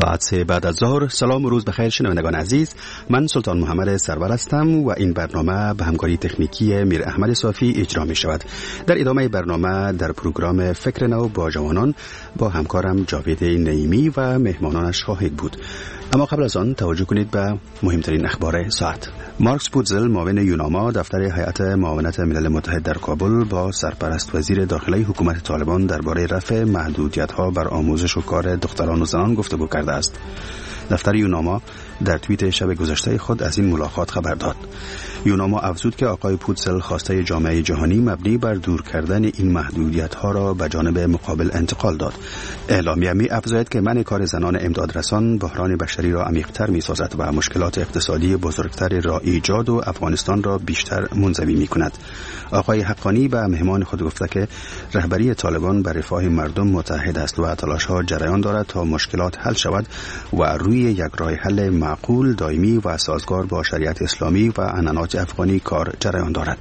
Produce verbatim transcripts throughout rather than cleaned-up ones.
ساعت سه بعد از ظهر. سلام و روز بخیر شنوندگان عزیز، من سلطان محمد سرور هستم و این برنامه به همکاری تکنیکی میر احمد صافی اجرا می شود. در ادامه برنامه در پروگرام فکر نو با جوانان با همکارم جاوید نعیمی و مهمانانش خواهید بود. اما قبل از آن توجه کنید به مهمترین اخبار ساعت. مارکس پوتزل معاون یوناما دفتر هیئت معاونت ملل متحد در کابل با سرپرست وزیر داخلی حکومت طالبان درباره رفع محدودیت‌ها بر آموزش و کار دختران و زنان گفتگو کرده است. دفتر یوناما در توییت شب گذشته خود از این ملاقات خبر داد. یوناما افزود که آقای پوتزل خواسته جامعه جهانی مبنی بر دور کردن این محدودیت‌ها را به جانب مقابل انتقال داد. اعلامیه می افزاید که منع کار زنان امدادرسان بحران بشری را عمیق‌تر می‌سازد و مشکلات اقتصادی بزرگتری را ایجاد و افغانستان را بیشتر منزوی می‌کند. آقای حقانی به مهمان خود گفته که رهبری طالبان بر رفاه مردم متحد است و تلاش‌ها جریان دارد تا مشکلات حل شود و روی یک راه حل معقول، دائمی و سازگار با شریعت اسلامی و عنعنات افغانی کار جریان دارد.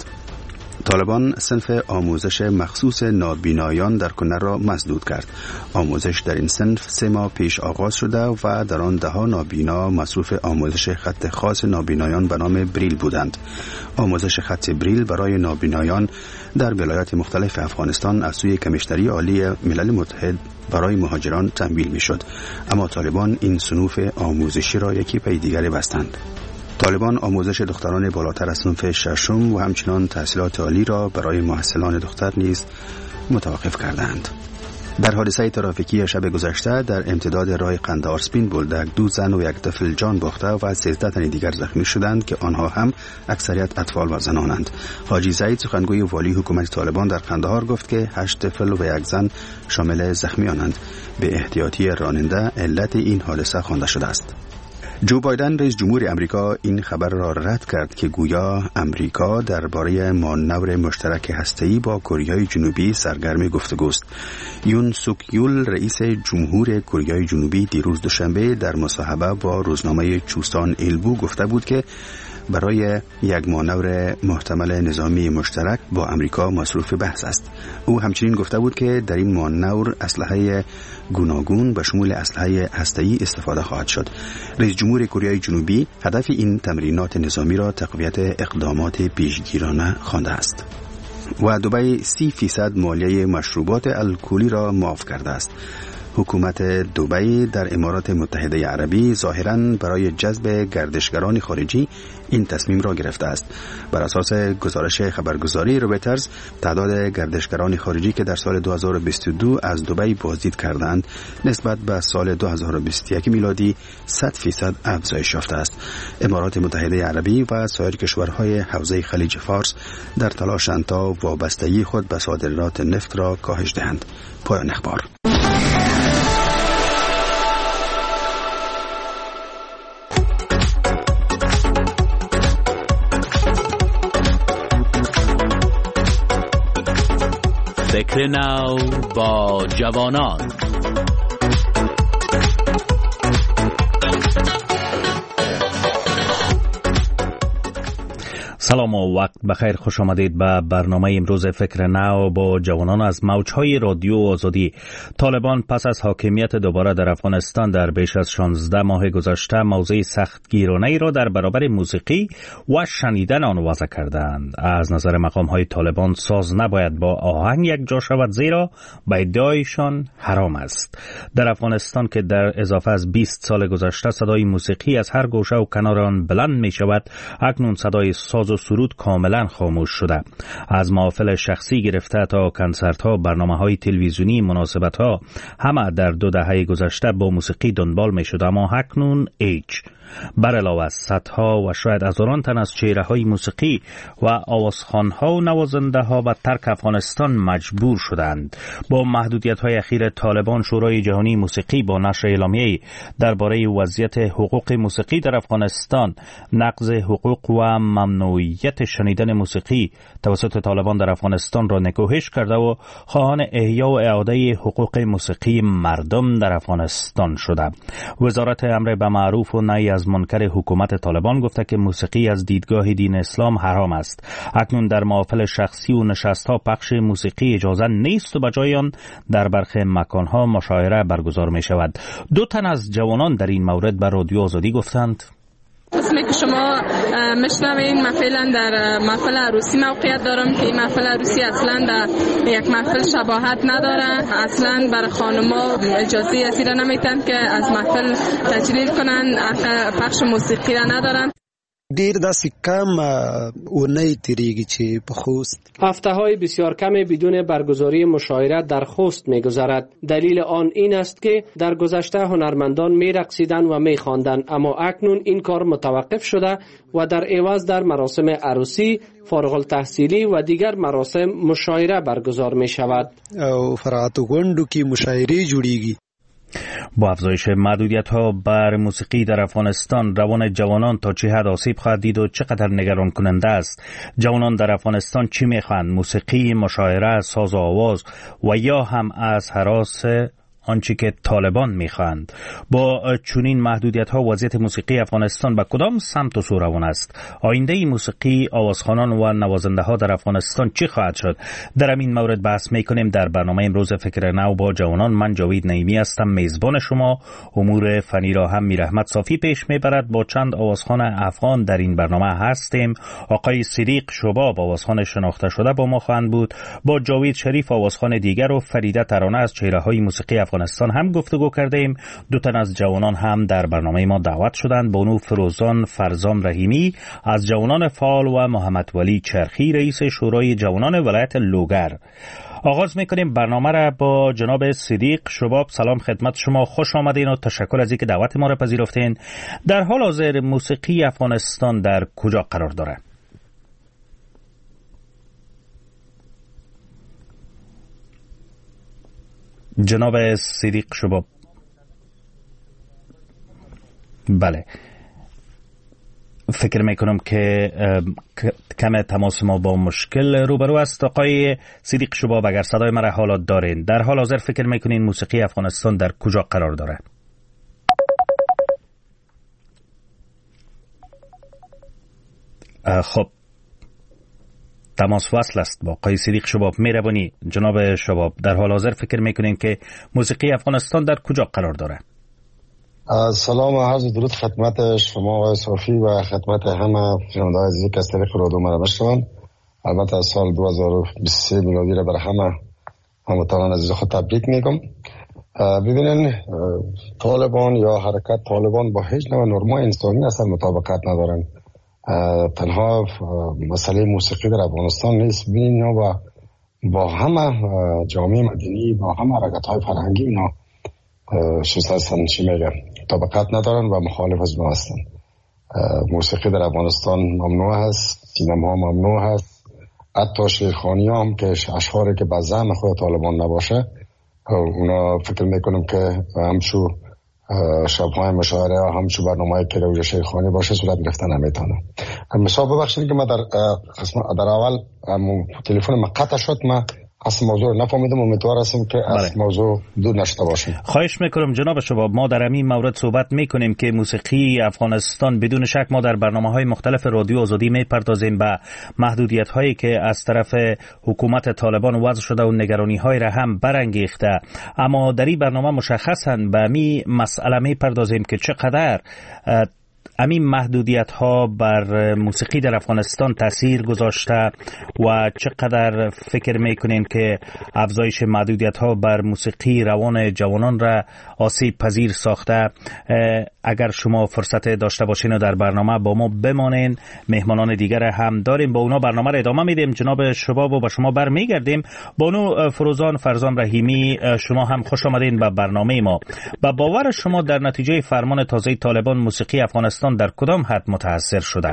طالبان صنف آموزش مخصوص نابینایان در کنر را مسدود کرد. آموزش در این صنف سه ماه پیش آغاز شده و در آن ده ها نابینا مصروف آموزش خط خاص نابینایان به نام بریل بودند. آموزش خط بریل برای نابینایان در ولایات مختلف افغانستان از سوی کمیشنری عالی ملل متحد برای مهاجران تمویل میشد، اما طالبان این صنوف آموزشی را یکی پی دیگری بستند. طالبان آموزش دختران بالاتر از صنف ششم و همچنان تحصیلات عالی را برای محصلان دختر نیز متوقف کردند. در حادثه ترافیکی شب گذشته در امتداد راه قندهار سپین بولدک دو زن و یک طفل جان باخته و سیزده تن دیگر زخمی شدند که آنها هم اکثریت اطفال و زنانند. حاجی زید سخنگوی والی حکومت طالبان در قندهار گفت که هشت طفل و یک زن شامل زخمیانند. به احتیاطی راننده علت این حادثه خوانده شده است. جو بایدن رئیس جمهور امریکا این خبر را رد کرد که گویا امریکا درباره مانور مشترک هسته‌ای با کره جنوبی سرگرم گفتگوست. یون سوک یول رئیس جمهور کره جنوبی دیروز دوشنبه در مصاحبه با روزنامه چوسان ایلبو گفته بود که برای یک مانور محتمل نظامی مشترک با امریکا مصروف بحث است. او همچنین گفته بود که در این مانور اسلحه گوناگون به شمول اسلحه هسته‌ای استفاده خواهد شد. رئیس جمهور کره جنوبی هدف این تمرینات نظامی را تقویت اقدامات پیشگیرانه خوانده است. و دبی سی فیصد مالیه مشروبات الکلی را معاف کرده است. حکومت دبی در امارات متحده عربی ظاهراً برای جذب گردشگران خارجی این تصمیم را گرفته است. بر اساس گزارش خبرگزاری رویترز، تعداد گردشگران خارجی که در سال دو هزار و بیست و دو از دبی بازدید کردند نسبت به سال دو هزار و بیست و یک میلادی صد فیصد افزایش یافته است. امارات متحده عربی و سایر کشورهای حوزه خلیج فارس در تلاشند تا وابستگی خود به صادرات نفت را کاهش دهند. پایان اخبار. فکر نو با جوانان. سلام و وقت بخیر، خوش آمدید به برنامه امروز فکر نو با جوانان از موجهای رادیو آزادی. طالبان پس از حاکمیت دوباره در افغانستان در بیش از شانزده ماه گذشته موضع سختگیرانه‌ای را در برابر موسیقی و شنیدن آن وضع کردند. از نظر مقام‌های طالبان ساز نباید با آهنگ یک جا شود، زیرا به ادعایشان حرام است. در افغانستان که در اضافه از بیست سال گذشته صدای موسیقی از هر گوشه و کنار آن بلند می شود، اکنون صدای ساز و سرود کاملا خاموش شده. از محافل شخصی گرفته تا کنسرت‌ها، برنامه‌های تلویزیونی، مناسبت‌ها، همه در دو دهه گذشته با موسیقی دنبال می‌شد، اما اکنون هیچ. بر علاوه از صدها و شاید هزاران تن از چهره‌های موسیقی و آوازخوان‌ها و نوازنده‌ها به ترک افغانستان مجبور شدند. با محدودیت‌های اخیر طالبان، شورای جهانی موسیقی با نشر اعلامیه‌ای درباره وضعیت حقوق موسیقی در افغانستان، نقض حقوق و ممنوعیت شنیدن موسیقی توسط طالبان در افغانستان را نکوهش کرده و خواهان احیا و اعاده حقوق موسیقی مردم در افغانستان شده. وزارت امر به معروف و نهی از منکر حکومت طالبان گفته که موسیقی از دیدگاه دین اسلام حرام است. اکنون در محافل شخصی و نشست‌ها پخش موسیقی اجازه نیست و بجای آن در برخی مکان‌ها مشاعره برگزار می‌شود. دو تن از جوانان در این مورد به رادیو آزادی گفتند: اسمی که شما میشنوین، من فعلا در محفل عروسی موقعیت دارم که این محفل عروسی اصلا در یک محفل شباهت نداره. اصلا برای خانما اجازه از این نمیتن که از محفل تجلیل کنن، پخش موسیقی را ندارن. دیر دست کم اونهی تیریگی چی بخوست. هفته های بسیار کمی بدون برگزاری مشاعره در خوست می گذرد. دلیل آن این است که در گذشته هنرمندان می رقصیدن و می خواندن، اما اکنون این کار متوقف شده و در عوض در مراسم عروسی، فارغ التحصیلی و دیگر مراسم مشاعره برگزار می شود. او فرات گوندو کی مشاعره جوړیږي. با افزایش محدودیت‌ها بر موسیقی در افغانستان، روان جوانان تا چه حد آسیب خواهد دید و چقدر نگران کننده است؟ جوانان در افغانستان چی می‌خواهند؟ موسیقی، مشاعره، ساز و آواز و یا هم از هراس آنچه که طالبان میخواهند؟ با چنین محدودیت‌ها وضعیت موسیقی افغانستان به کدام سمت و سو روان است؟ آینده موسیقی آوازخوانان و نوازنده‌ها در افغانستان چی خواهد شد؟ در این مورد بحث می‌کنیم در برنامه امروز فکر نو با جوانان. من جاوید نعیمی هستم، میزبان شما. امور فنی را هم میرحمت صافی پیش میبرد. با چند آوازخوان افغان در این برنامه هستیم. آقای صدیق شباب، آوازخوان شناخته شده، با ما خواهند بود. با جاوید شریف، آوازخوان دیگر، و فریده ترانه از چهره‌های موسیقی افغانستان هم گفتگو کردیم. دو تن از جوانان هم در برنامه ما دعوت شدند. بانو فروزان فرزام رحیمی از جوانان فعال و محمد ولی چرخی رئیس شورای جوانان ولایت لوگر. آغاز میکنیم برنامه را با جناب صدیق شباب. سلام خدمت شما، خوش آمدین و تشکر از اینکه دعوت ما را پذیرفتین. در حال حاضر موسیقی افغانستان در کجا قرار داره؟ جناب صدیق شباب. بله، فکر میکنم که کم تماس ما با مشکل روبرو است. آقای صدیق شباب، اگر صدای مرا حالا دارین، در حال حاضر فکر میکنین موسیقی افغانستان در کجا قرار داره؟ خب، تماس وصل است با آقای صدیق شباب. مهربانی جناب شباب، در حال حاضر فکر میکنین که موسیقی افغانستان در کجا قرار داره؟ سلام و عرض درود خدمت شما آقای صافی و خدمت همه شنونده‌های عزیزی که از طریق رادیو ما بشنوند. البته از سال دو هزار و بیست و سه میلادی را برای همه هموطنان عزیز خود تبریک میگم. ببینین، طالبان یا حرکت طالبان با هیچ نوع نرمای انسانی اصلا مطابقت ندارن. تنها مسئله موسیقی در افغانستان نیست، ببینین و با همه جامعه مدنی، با همه حرکت‌های فرهنگی اینا شستن چی میگه مطابقت ندارن و مخالف از ما هستن. موسیقی در افغانستان ممنوع هست، سینما ممنوع هست، حتی شیرخوانی هم که اشعاری که به زعم خود طالبان نباشه اونا فکر میکنم که همچو شبهای مشاعره همچو برنامه که روی شیرخوانی باشه صورت گرفتن نمیتونه. مثال ببخشید که ما در در اول تلفن ما قطع شد، ما اصلا موضوع نفهمیدم، امیدوار هستم که از بله. موضوع دور نشده باشیم. خواهش میکنم جناب شباب، ما در همین مورد صحبت میکنیم که موسیقی افغانستان بدون شک ما در برنامه‌های مختلف رادیو آزادی میپردازیم به محدودیت‌هایی که از طرف حکومت طالبان وضع شده و نگرانی‌های را هم برانگیخته، اما در این برنامه مشخصاً به همین مسئله میپردازیم که چقدر همین محدودیت ها بر موسیقی در افغانستان تاثیر گذاشته و چقدر فکر میکنین که افزایش محدودیت ها بر موسیقی روان جوانان را آسیب پذیر ساخته. اگر شما فرصت داشته باشین و در برنامه با ما بمانین، مهمانان دیگر هم داریم، با اونا برنامه را ادامه میدیم. جناب شباب و با شما برمیگردیم. بانو فروزان فرزام رحیمی، شما هم خوش آمدین به برنامه ما. با باور شما در نتیجه فرمان تازه طالبان موسیقی افغانستان در کدام حد متاثر شده؟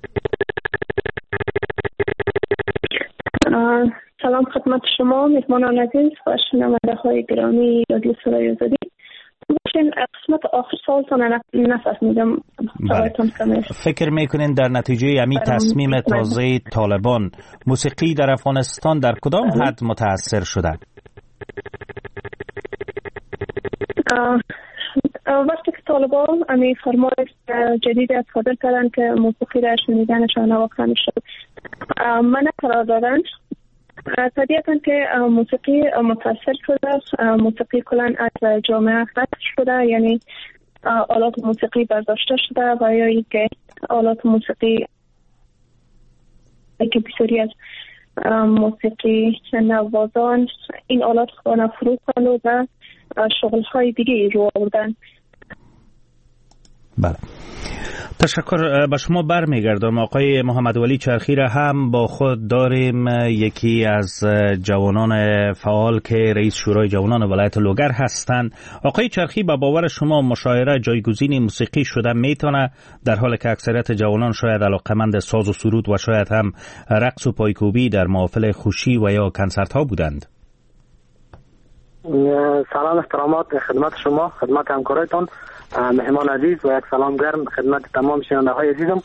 سلام خدمت شما مهمانان عزیز و شنونده های گرامی رادیو صدای آزادی. باشین قسمت آخر سالتان نفهمیدم. فکر میکنین در نتیجه امی تصمیم تازه طالبان موسیقی در افغانستان در کدام حد متاثر شده؟ وقتی که طالبان امی فرمان جدید از صادر کردن که موسیقی را شنیدنشان نواخته میشد منع قرار دادن، طبیعتا که موسیقی متاثر شده، موسیقی کلان از جامعه حذف شده، یعنی آلات موسیقی برداشته شده و یا ای که آلات موسیقی که بسیاری از موسیقی نوازان این آلات خانه فروختن و شغل‌های دیگه رو آوردن. بله، تشکر. به شما برمیگردم. آقای محمد ولی چرخی را هم با خود داریم، یکی از جوانان فعال که رئیس شورای جوانان ولایت لوگر هستند. آقای چرخی، به باور شما مشاعره جایگزین موسیقی شده میتونه، در حالی که اکثریت جوانان شاید علاقمند ساز و سرود و شاید هم رقص و پایکوبی در محافل خوشی و یا کنسرت ها بودند؟ سلام، احترامات خدمت شما، خدمت همکارایتان، مهمان عزیز، و یک سلام گرم خدمت تمام شنونده های عزیزم.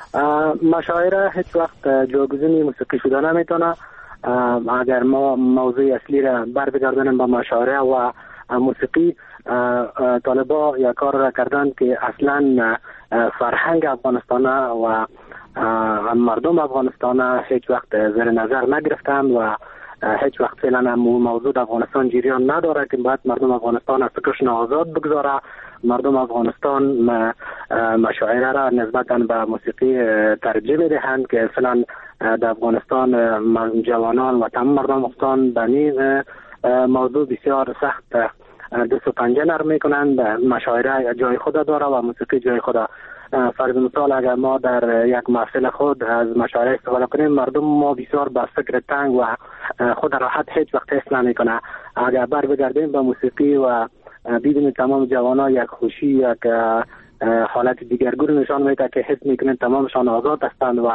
مشاعره هیچ وقت جایگزین موسیقی شده نمیتونه. اگر ما موضوع اصلی را بر بگردانیم به مشاعره و موسیقی، طالبا یک کار را کردن که اصلا فرهنگ افغانستان و مردم افغانستان هیچ وقت زیر نظر نگرفتند و هیچ وقت فعلا موضوع افغانستان جریان نداره که باید مردم افغانستان از فکرشون آزاد بگذاره. مردم افغانستان مشاعره را نسبتاً به موسیقی ترجیح میدهند که فعلا در افغانستان جوانان و تمام مردم افغانستان به این موضوع بسیار سخت دست و پنجه نرم میکنند. مشاعره جای خود داره و موسیقی جای خود. فرض مثال اگر ما در یک محفل خود از مشاعره استفاده کنیم، مردم ما بسیار به فکر تنگ و خود راحت هیچ وقت حس نمیکنه. اگر بر بگردیم به موسیقی و ببینید تمام جوانان یک خوشی، یک حالت دیگرگون نشان میده که حس میکنند تمامشان آزاد هستند و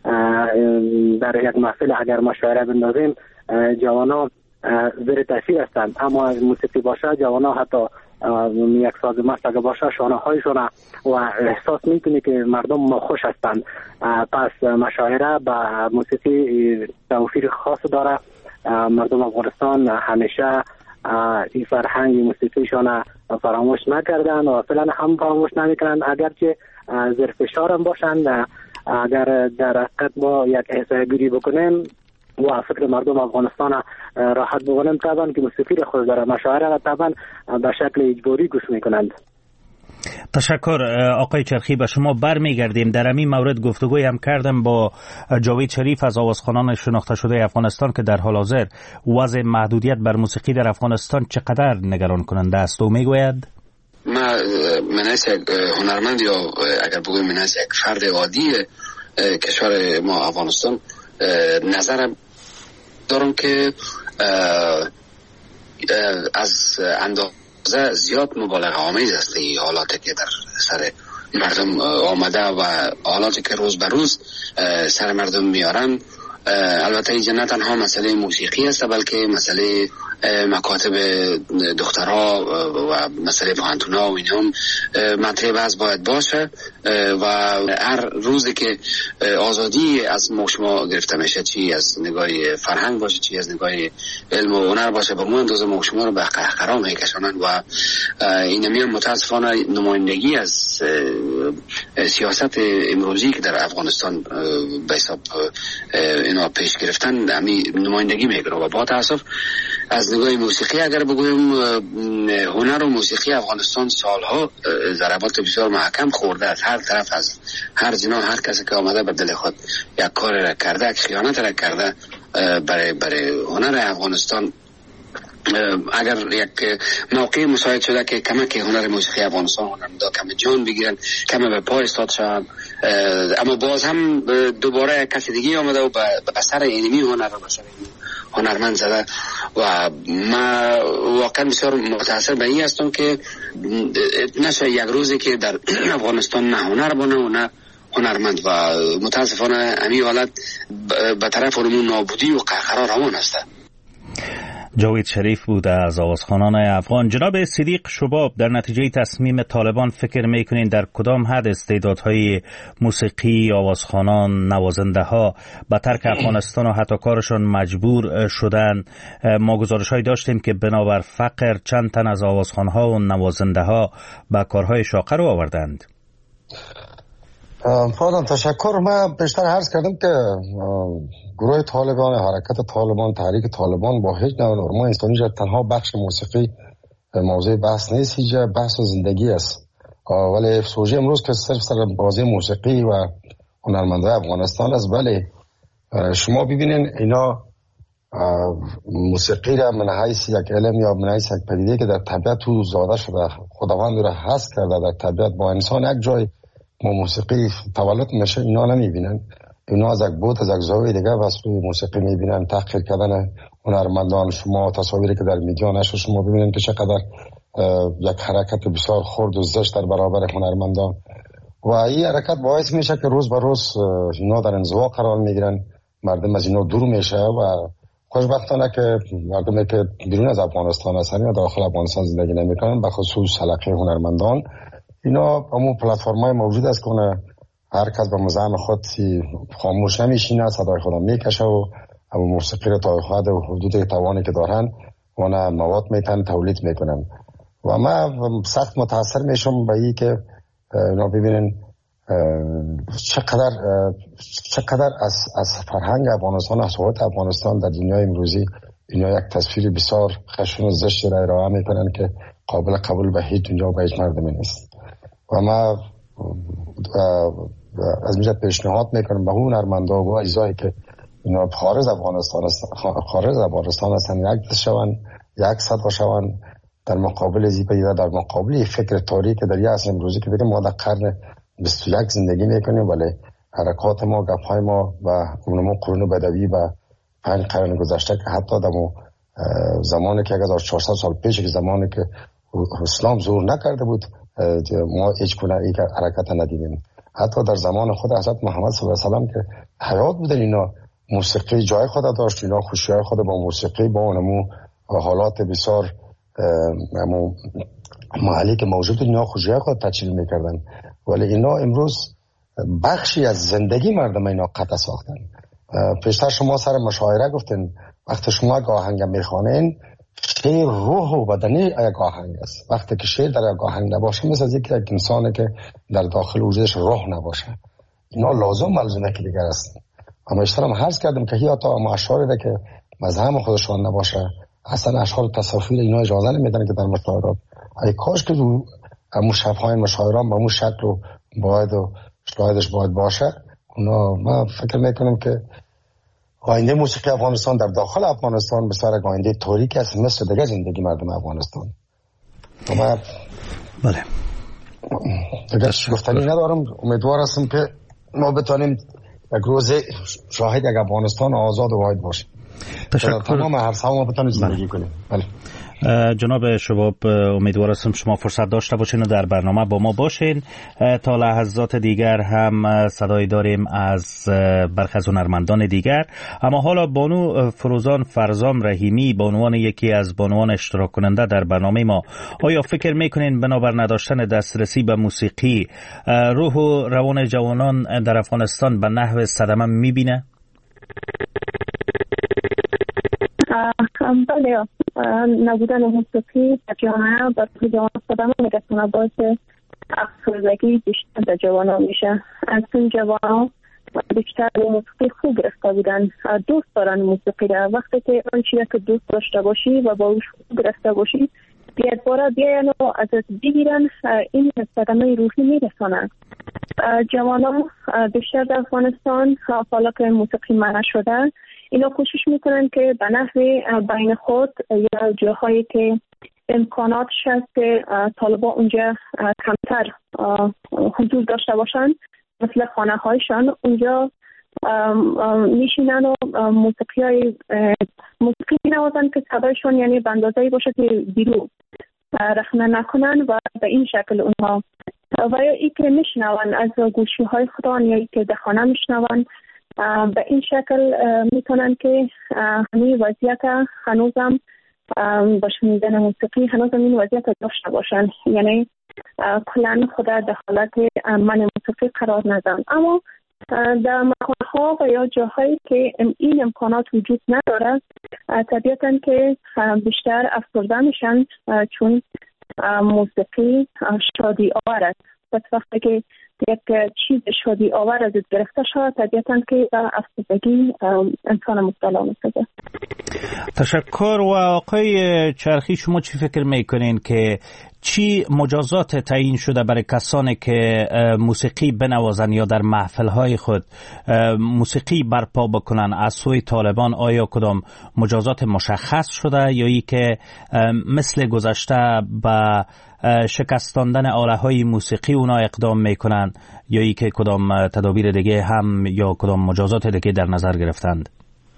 در یک محفل اگر مشاعره بندازیم جوانان زیر تاثیر هستند. اما موسیقی باشه جوانان حتی یک ساز مست اگر باشه شانه هایشون و احساس میکنی که مردم خوش هستند. پس مشاعره با موسیقی توفیر خاص داره. مردم افغانستان همیشه این فرهنگ موسیقیشان فراموش نکردن و فعلا هم فراموش نمیکنند، اگرچه زیر فشار هم باشند. اگر در حقیقت ما یک احساس گیری بکنیم و فکر مردم افغانستان راحت بکنیم، طبعا که موسیقی را خود داره، مشاعره را طبعا به شکل اجباری گوش میکنند. تشکر. آقای چرخی، به شما برمیگردیم. در همین مورد گفتگوی هم کردم با جاوید شریف از آوازخوانان شناخته شده افغانستان که در حال حاضر وضع محدودیت بر موسیقی در افغانستان چقدر نگران کننده است و میگوید ما من از یک هنرمند یا اگر بگویم من از یک فرد عادی کشور ما افغانستان نظرم دارم که از اندازه زیاد مبالغه آمیز است این حالاتی که در سر مردم آمده و حالاتی که روز به روز سر مردم میارن. البته اینجا نه تنها مسئله موسیقی است بلکه مسئله مکاتب دخترها و مسئله پوهنتون‌ها و این هم مطرح بحث باید باشه و هر روزی که آزادی از ما شما گرفته میشه، چی از نگاه فرهنگ باشه چی از نگاه علم و هنر باشه، به ما اندازه ما شما رو به قهقرا میکشانند و این میان متاسفانه نمایندگی از سیاست امروزی که در افغانستان به حساب اینا پیش گرفتن همی نمایندگی میکنه و با تاسف از نگاه موسیقی اگر بگویم هنر و موسیقی افغانستان سالها ضربات بسیار محکم خورده از هر طرف، از هر جناح هر کسی که آمده به دل خود یک کار را کرده، یک خیانت را کرده برای برای هنر افغانستان. اگر یک موقع مساعد شده که کمک هنر موسیقی افغانستان هنرمندا کم جان بگیرن، کم به پای استاد شدن، اما باز هم دوباره کسی دیگه آمده و به سر اینمی هنر و بسر هنرمند زده و ما واقعا بسیار متاثر به این هستم که نشه یک روزی که در افغانستان نه هنر بانه و نه هنرمند و متاسفانه همین حالت به طرف علوم نابودی و قهقرا روان است. جاوید شریف بود از آوازخوانان افغان. جناب صدیق شباب، در نتیجه تصمیم طالبان فکر میکنین در کدام حد استعدادهای موسیقی آوازخوانان، نوازنده ها به ترک افغانستان و حتی کارشان مجبور شدن؟ ما گزارش هایی داشتیم که بنابر فقر چند تن از آوازخوانها و نوازنده ها به کارهای شاقه رو آوردند. فعلا تشکر. من بیشتر عرض کردم که گروه طالبان، حرکت طالبان، تحریک طالبان با هیچ نوع نورما انسانی جد تنها بخش موسیقی موضوع بحث نیست، هیچ بحث و زندگی است. ولی افسوسی امروز که صرف سر بازی موسیقی و هنرمندای افغانستان است. ولی شما ببینین اینا موسیقی را من حیث یک علم یا من حیث یک پدیده که در طبیعت تو زاده شده، خداوند را حس کرده در طبیعت، با انسان یک جای ما موسیقی تولد میشه اینا نمیبینن. اینا از یک بود از یک زاویه دیگه واسه موسیقی میبینن. تحقیر کردن هنرمندان، شما تصاویری که در میدیا نشد شما ببینید که چقدر یک حرکت بسیار خرد و زشت در برابر هنرمندان، و این حرکت باعث میشه که روز به روز اینا در انزوا قرار میگیرن، مردم از اینا دور میشه و خوشبختانه که مردمی که بیرون از افغانستان هستن یا داخل افغانستان زندگی نمیکنن، به خصوص حلقه هنرمندان، اینا همون پلتفرم‌های موجود است که هر کس به مزاحم خود خاموش نمیشینه، صدای خود میکشه و همون موسیقی رو تا خود و حدود توانی که دارن اون مواد میتن تولید میکنن. و من سخت متاثر میشم به این که اینا ببینن چقدر چقدر از از فرهنگ افغانستان، از هویت افغانستان در دنیای امروزی اینا یک تصویر بسیار خشن و زشت را ارائه میکنن که قابل قبول به هیچ دنیا و به هیچ مردمی نیست. و ما از اینجا پیشنهاد میکنم به اون هنرمندا و اجزایی که اینا خارج افغانستان خارج افغانستان هستن یک دست شون، یک صد شون در مقابل زیبایی، در مقابل فکر تاریخی در یه عصر امروزی که دیگه ما در قرن بیست و یک زندگی میکنیم، ولی حرکات ما، گپ‌های ما و اونمون قرون بدوی و پنج قرن گذشته که حتی در زمانی که هزار و چهارصد سال پیش که زمانی که اسلام ظهور نکرده بود ما هیچ گونه یک حرکت ندیدیم. حتی در زمان خود حضرت محمد صلی الله علیه و سلم که حیات بودن اینا موسیقی جای خود داشت، اینا خوشی‌های خود با موسیقی با اونمو حالات بسیار امو محلی که موجود اینا خوشی‌های خود تجلیل میکردن. ولی اینا امروز بخشی از زندگی مردم اینا قطع ساختن. پیشتر شما سر مشاعره گفتین وقتی شما آهنگ میخوانین شعر روح و بدنی یک آهنگ است. وقتی که شعر در یک آهنگ نباشه مثل از یک انسانه که در داخل وجودش روح نباشه. اینا لازم ملزومه که دیگر است. اما اشترام حرز کردم که هی تا اما اشعاری ده که مذهب خودشان نباشه اصلا اشعار تصافیر اینا اجازه نمیدن که در مشاعرات. ای کاش که امو شبهای مشاعران با امو شکل و باید و شایدش باید باشه. اونا من فکر میکنم که آینده موسیقی افغانستان در داخل افغانستان بسیار آینده تاریک است مثل دیگه زندگی مردم افغانستان. ما بله دیگه گفتنی ندارم. امیدوار هستم که ما بتانیم یک روز شاهد یک افغانستان آزاد و واحد باشیم. تشکر. تمام هر سال ما بتانیم زندگی کنیم. بله. جناب شباب امیدوار هستم شما فرصت داشته باشین و در برنامه با ما باشین. تا لحظات دیگر هم صدای داریم از برخی از هنرمندان دیگر. اما حالا بانو فروزان فرزام رحیمی به عنوان یکی از بانوان اشتراک کننده در برنامه ما، آیا فکر میکنین بنابر نداشتن دسترسی به موسیقی روح و روان جوانان در افغانستان به نحو صدمه میبینه؟ بله، نبودن موسیقی در جامعه برای جوان صدمه میرسونه، باعث افسردگی بیشتر در جوانان میشه. از این جوانان بیشتر موسیقی خوب گرفته بودن، دوست دارن موسیقی را. وقتی که آن چیزی که دوست داشته باشی و با اوش خوب گرفته باشی بیاد بارا بیاین و ازت بگیرن، این صدمه روحی میرسونه. جوانان بیشتر در افغانستان حالا که موسیقی منع شده اینا کوشش میکنن که به نحو بین خود یا جاهایی که امکاناتش هست که طالبا اونجا کمتر حضور داشته باشن مثل خانه هایشان اونجا میشینن و موسیقی های موسیقی نوازن که صدایشان یعنی به اندازه‌ای باشه که بیرون رخنه نکنن و به این شکل اونها و یا ای که میشنون از گوشی های خودان یا ای که در خانه میشنون به این شکل میتونن که همین وضعیت هنوزم با شنیدن موسیقی هنوز این وضعیت داشته باشن، یعنی کلا خود در حالت من موسیقی قرار ندارن. اما در مکان‌ها و یا جاهایی که این امکانات وجود نداره طبیعتاً که بیشتر افسرده میشن، چون موسیقی شادی آور است. پس وقتی که یک چیز شادی آور از گرفته شد طبیعتاً که افسردگی انسان مبتلا میشه. تشکر. و آقای چرخی شما چی فکر میکنین که چی مجازات تعیین شده برای کسانی که موسیقی بنوازن یا در محفل‌های خود موسیقی برپا بکنن از سوی طالبان؟ آیا کدام مجازات مشخص شده یا ای که مثل گذشته به شکستاندن آله‌های موسیقی اونا اقدام میکنن یا ای که کدام تدابیر دیگه هم یا کدام مجازات دیگه در نظر گرفتند؟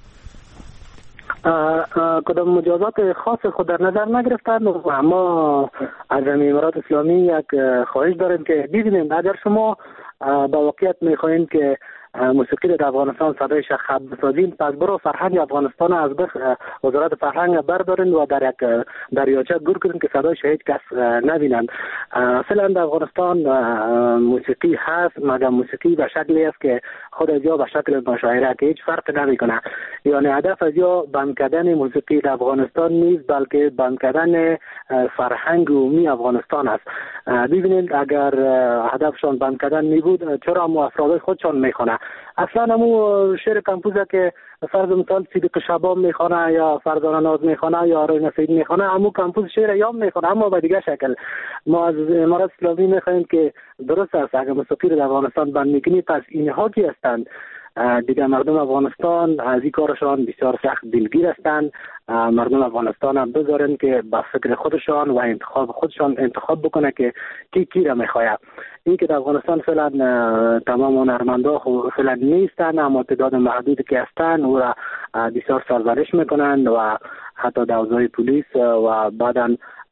کدام مجازات خاص خود در نظر نگرفتند، اما از امارات اسلامی یک خواهش داریم که ببینید اگر شما با واقعیت میخواین که موسیقی در افغانستان صدایش خب بسازین، پس برو فرهنگ افغانستان از بخ وزارت فرهنگ بردارین و در یک دریاچه گور کنین که صدایش هیچ کس نبینند. فعلا در افغانستان موسیقی هست، مگر موسیقی به شکلی است که خود از یا به شکل مشاعره که هیچ فرق نمیکنه. یعنی هدف از یا بند کردن موسیقی در افغانستان نیست، بلکه بند کردن فرهنگ عمومی افغانستان است. ببینید اگر هدفشان بند کردن می بود چرا مو افراد خودشان میخونه؟ اصلا همون شعر کمپوزه که فرض مثال صدیق شباب میخونه یا فرزانه ناز میخونه یا آرای نصیر میخونه، همون کمپوز شعر یام میخونه اما به دیگه شکل. ما از امارات اسلامی میخوایم که درست است اگر موسیقی رو در افغانستان بند میکنی پس اینها کی هستند؟ دیگه مردم افغانستان از این کارشان بسیار سخت دلگیر هستند. مردم افغانستان هم بذارن که با فکر خودشان و انتخاب خودشان انتخاب بکنه که کی کی را میخواد. این که در افغانستان فعلا تمام هنرمندا فعلا نیستن، اما تعداد محدودی که هستن او را بسیار سرزنش میکنند و حتی دوزای پلیس و بعدا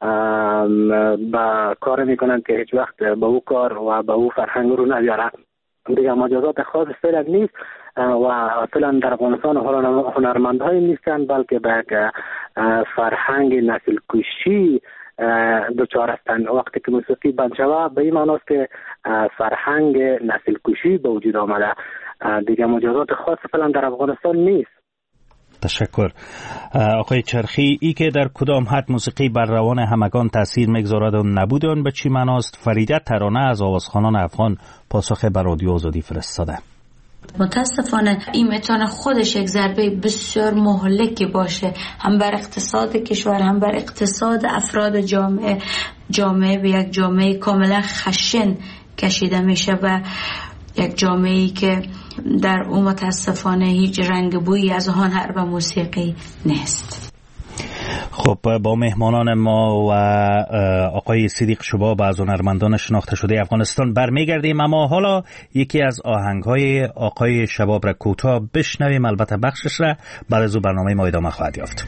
با کار میکنند که هیچ وقت به او کار و به او فرهنگ رو نمیارن. دیگه مجازات خاص فعلا نیست و فعلا در افغانستان هنرمندهای نیستن، بلکه به فرهنگ نسل کشی دچار هستند. وقتی که موسیقی بند شود به این معناست که فرهنگ نسل کشی به وجود آمده. دیگه مجازات خاص فعلا در افغانستان نیست. تشکر. آقای چرخی، ای که در کدام حد موسیقی بر روان همگان تاثیر میگذارد و نبود آن به چی معناست؟ فریده ترانه از آوازخوانان افغان پاسخ بر رادیو آزادی فرستاده. متاسفانه این میتونه خودش یک ضربه بسیار مهلکی باشه، هم بر اقتصاد کشور هم بر اقتصاد افراد جامعه. جامعه به یک جامعه کاملا خشن کشیده میشه و یک جامعه‌ای که در اون متاسفانه هیچ رنگ بویی از هنر و موسیقی نیست. خب با مهمانان ما و آقای صدیق شباب از هنرمندان شناخته شده افغانستان برمیگردیم، اما حالا یکی از آهنگ‌های آقای شباب را کوتاه بشنویم، البته بخشش را بعد از برنامه ما ادامه خواهد یافت.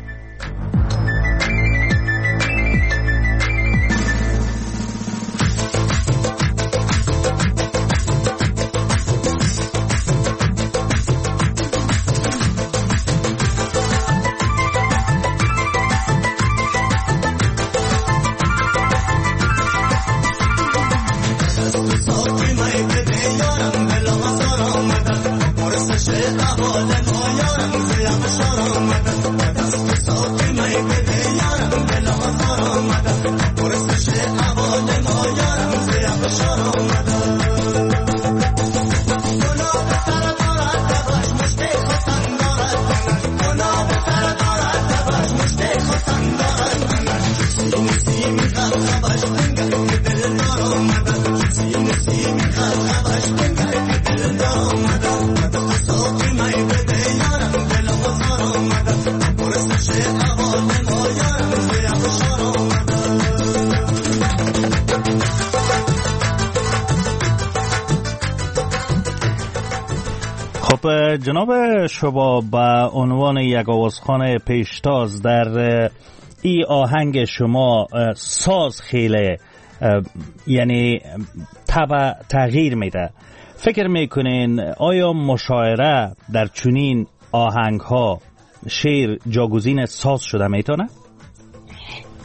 جناب شباب، به عنوان یک آوازخوان پیشتاز در این آهنگ شما ساز خیلی یعنی طبع تغییر میده. فکر میکنین آیا مشاعره در چنین آهنگ ها شعر جاگزین ساز شده میتونه؟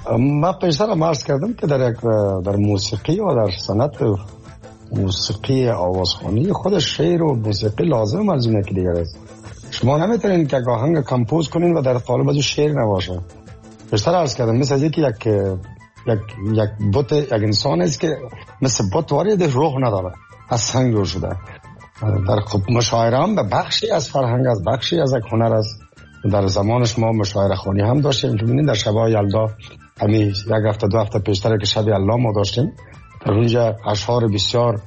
من پیشتر هم عرض کردم که در یک در موسیقی و در صنعت موسیقی آوازخوانی خود شعر و موسیقی لازم از که دیگر است. شما نمیتونین که آهنگ کمپوز کنین و در قالب از شعر نباشه. بیشتر عرض کردم مثل یک یک یک یک بت یک انسان است که مثل بت وارد روح نداره، از سنگ جور شده. در خب مشاعره هم به بخشی از فرهنگ از بخشی از یک هنر است. در زمانش ما مشاعره خوانی هم داشتیم که ببینید در شبای یلدا همین یک هفته دو هفته پیشتر که شب یلدا ما داشتیم، در اونجا اشعار بسیار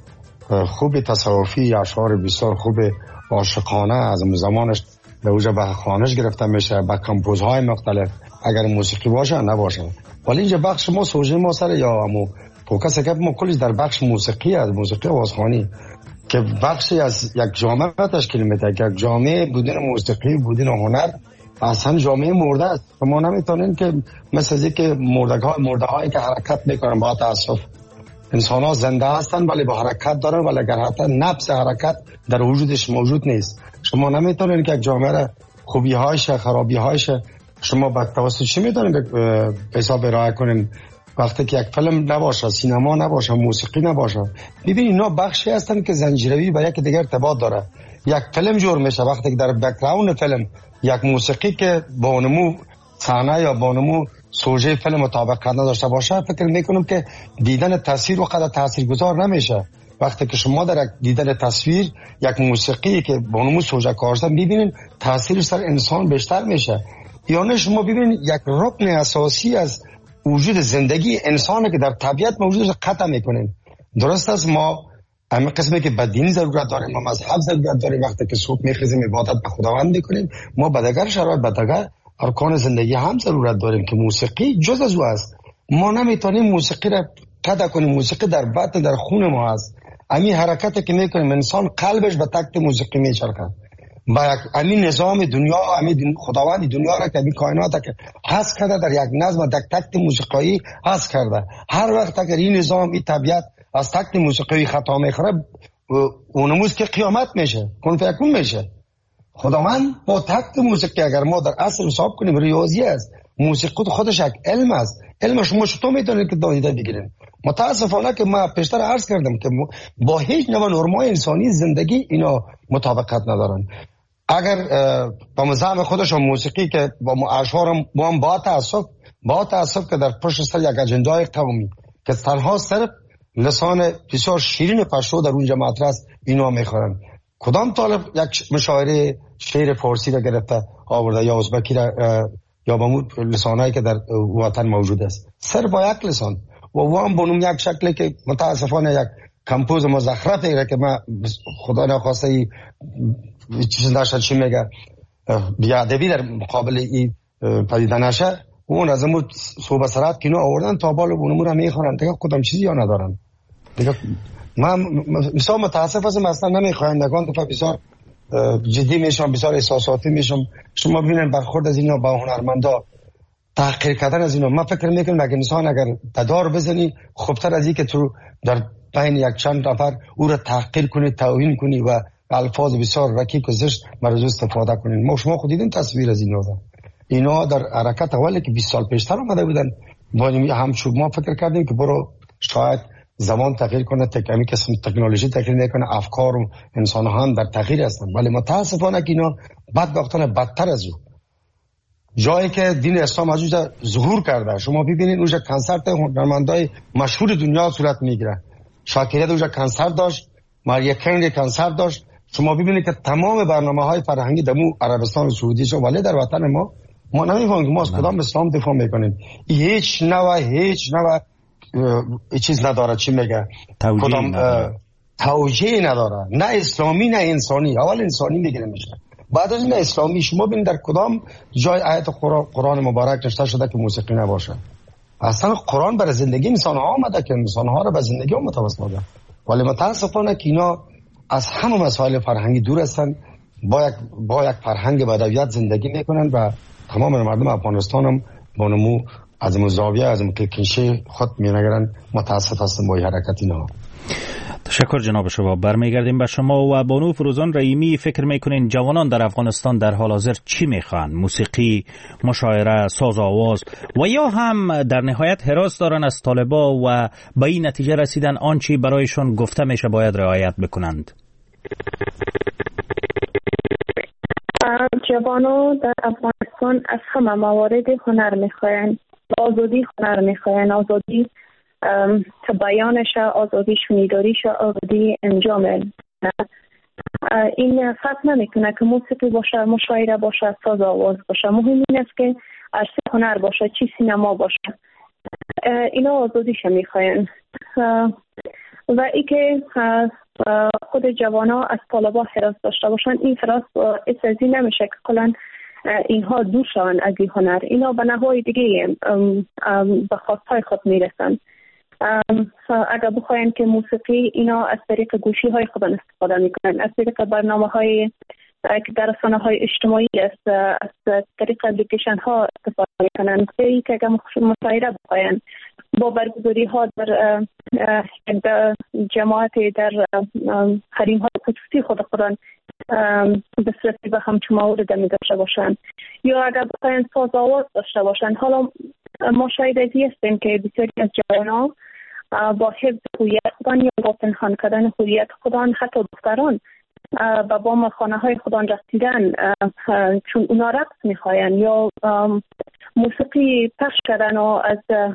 خوب تصوفی، اشعار بسیار خوب عاشقانه از زمانش در اونجا به خوانش گرفته میشه، با کمپوزهای مختلف، اگر موسیقی باشه نباشه. ولی اینجا بخش ما سوژه ما سر یا همو فوکس که ما کلیش در بخش موسیقی از موسیقی آوازخوانی که بخشی از یک جامعه تشکیل میده که یک جامعه بدون موسیقی بدون هنر اصلا جامعه مرده است. ما نمیتونیم که مثل اینکه مردگاه مرده هایی که حرکت میکنن با تاسف، انسان ها زنده هستن ولی با حرکت دارن ولی اگر حتی نفس حرکت در وجودش موجود نیست. شما نمیتونین که یک جامعه را خوبی هایش خرابی هایش شما با توسط چی میتونین به حساب ارائه کنین وقتی که یک فیلم نباشه، سینما نباشه، موسیقی نباشه. ببین اینا بخشی هستن که زنجیروی با یک دیگر ارتباط داره. یک فیلم جور میشه وقتی که در بک‌گراند فیلم یک موسیقی که با نمو صحنه یا با نمو سوژه فیلم مطابقت نداشته باشه، فکر میکنم که دیدن تصویر وقت تاثیرگذار نمیشه. وقتی که شما در دیدن تصویر یک موسیقی که با نمو سوژه کارشده میبینین، تاثیر سر انسان بیشتر میشه. یعنی شما ببینید یک رکن اساسی از وجود زندگی انسانه که در طبیعت موجودش قطع میکنین. درست است ما همین قسمی که به دین ضرورت داریم، ما مذهب ضرورت داریم، وقتی که صبح میخیزیم عبادت به خداوند میکنیم، ما به دیگر شرایط به دیگر ارکان زندگی هم ضرورت داریم که موسیقی جز از او است. ما نمیتونیم موسیقی را قطع کنیم. موسیقی در بطن در خون ما است. همین حرکتی که میکنیم انسان قلبش به تکت موسیقی میچرخه. با یک همین نظام دنیا، همین خداوند دنیا را که همین کائنات که هست کرده در یک نظم در تکت موسیقی هست کرده. هر وقت اگر این نظام این طبیعت از تکت موسیقی خطا میخوره، اونموز که قیامت میشه، کن فیکون میشه. خداوند با تکت موسیقی اگر ما در اصل حساب کنیم ریاضی است. موسیقی خودش یک علم است. علم شما چطور میتونید که دانیده بگیرین؟ متاسفانه که ما پیشتر عرض کردم که با هیچ نوع نرمای انسانی زندگی اینا مطابقت ندارن. اگر با مزام خودش موسیقی که با اشعار با هم با تاسف با تاسف که در پشت سر یک اجندای قومی که تنها صرف لسان بسیار شیرین پشتو در اونجا مطرح است، اینا میخورن. کدام طالب یک مشاعره شعر فارسی را گرفته آورده یا ازبکی را یا با لسانایی که در وطن موجود است، سر با یک لسان و وام بونم یک شکلی که متاسفانه یک کمپوز مزخرفی را که ما خدا نخواسته ای چیز نشد چی میگه بیادبی در مقابل این پدیده نشه، اون از امو صوبه سرات کنو آوردن تا بالا بونمو را میخورن دیگه کدام چیزی یا ندارن دیگه. من مثلا متاسف هستم اصلا نمیخوایندگان دفعه بسیار جدی میشم، بسیار احساساتی میشم. شما ببینید برخورد از اینا با هنرمندا، تحقیر کردن از اینا. من فکر میکنم اگه انسان اگر تدار بزنی خوبتر از این که تو در بین یک چند نفر او را تحقیر کنی، توهین کنی و الفاظ بسیار رکیک و زشت مرزو استفاده کنین. ما شما خود دیدین تصویر از اینا دا. اینا در حرکت اولی که بیست سال پیشتر اومده بودن با همچوب ما فکر کردیم که برو شاید زمان تغییر کنه، تکنیک قسم تکنولوژی تغییر نکنه، افکار و انسان ها هم در تغییر هستن. ولی متاسفانه که اینا بدبختانه بدتر از او جایی که دین اسلام از اونجا ظهور کرده. شما ببینید اونجا کنسرت هنرمندای مشهور دنیا صورت میگیره. شاکریت اونجا کنسرت داشت، ماریا کرنی کنسرت داشت. شما ببینید که تمام برنامه‌های فرهنگی دمو عربستان و سعودی شو، ولی در وطن ما ما نمی‌فهمیم که ما از کدام اسلام دفاع میکنیم. هیچ نوع هیچ نوع چیز نداره، چی میگه کدام توجیه نداره، نه اسلامی نه انسانی. اول انسانی میگیره میشه، بعد از این اسلامی. شما ببینید در کدام جای آیت قرآن مبارک نوشته شده که موسیقی نباشه. اصلا قرآن برای زندگی انسان ها آمده که انسان ها رو به زندگی متوسل بده. ولی متاسفانه که اینا از همه مسائل فرهنگی دور هستن. با یک با یک فرهنگ بدویت زندگی میکنن و تمام مردم افغانستان هم با نمو از مزاویه از مکلکنشی خود می نگرن. متاسف هستم با این حرکت اینا. تشکر جناب شما. برمیگردیم به شما و بانو فروزان رحیمی. فکر میکنین جوانان در افغانستان در حال حاضر چی میخوان؟ موسیقی، مشاعره، ساز آواز و یا هم در نهایت حراس دارن از طالبا و به این نتیجه رسیدن آنچه برایشون گفته میشه باید رعایت بکنند؟ جوانان در افغانستان از همه موارد هنر میخواین، آزادی هنر میخواین، آزادی بیانش، آزادی شنیداریش، آزادی انجام. این فرق نمیکنه که موسیقی باشه، مشاعره باشه، ساز آواز باشه. مهم این است که عرصه هنر باشه، چی سینما باشه. اینا آزادیش میخواین و ای که خود جوانا از طالبا حراس داشته باشن. این حراس اسازی نمیشه که کلن اینها دور شوند از این هنر. اینا به نهای دیگه به خواستهای خود میرسن. اگر بخواین که موسیقی، اینا از طریق گوشی های خود استفاده میکنن، از طریق برنامه های که در رسانه های اجتماعی است، از طریق اپلیکیشن ها استفاده میکنن. ای که اگر مشاعره بخواین با برگزاری ها در, در جماعت، در حریم های خصوصی خود خودن دسترسی به همچون موارد می داشته باشن، یا اگر بخواین ساز آواز داشته باشن. حالا ما شاید ازی هستیم که بسیاری از جوانان با حفظ هویت خودان یا با پنهان کردن هویت خودان، حتی دختران به بام خانه های خودان رقصیدن چون اونا رقص میخواین، یا موسیقی پخش کردن و از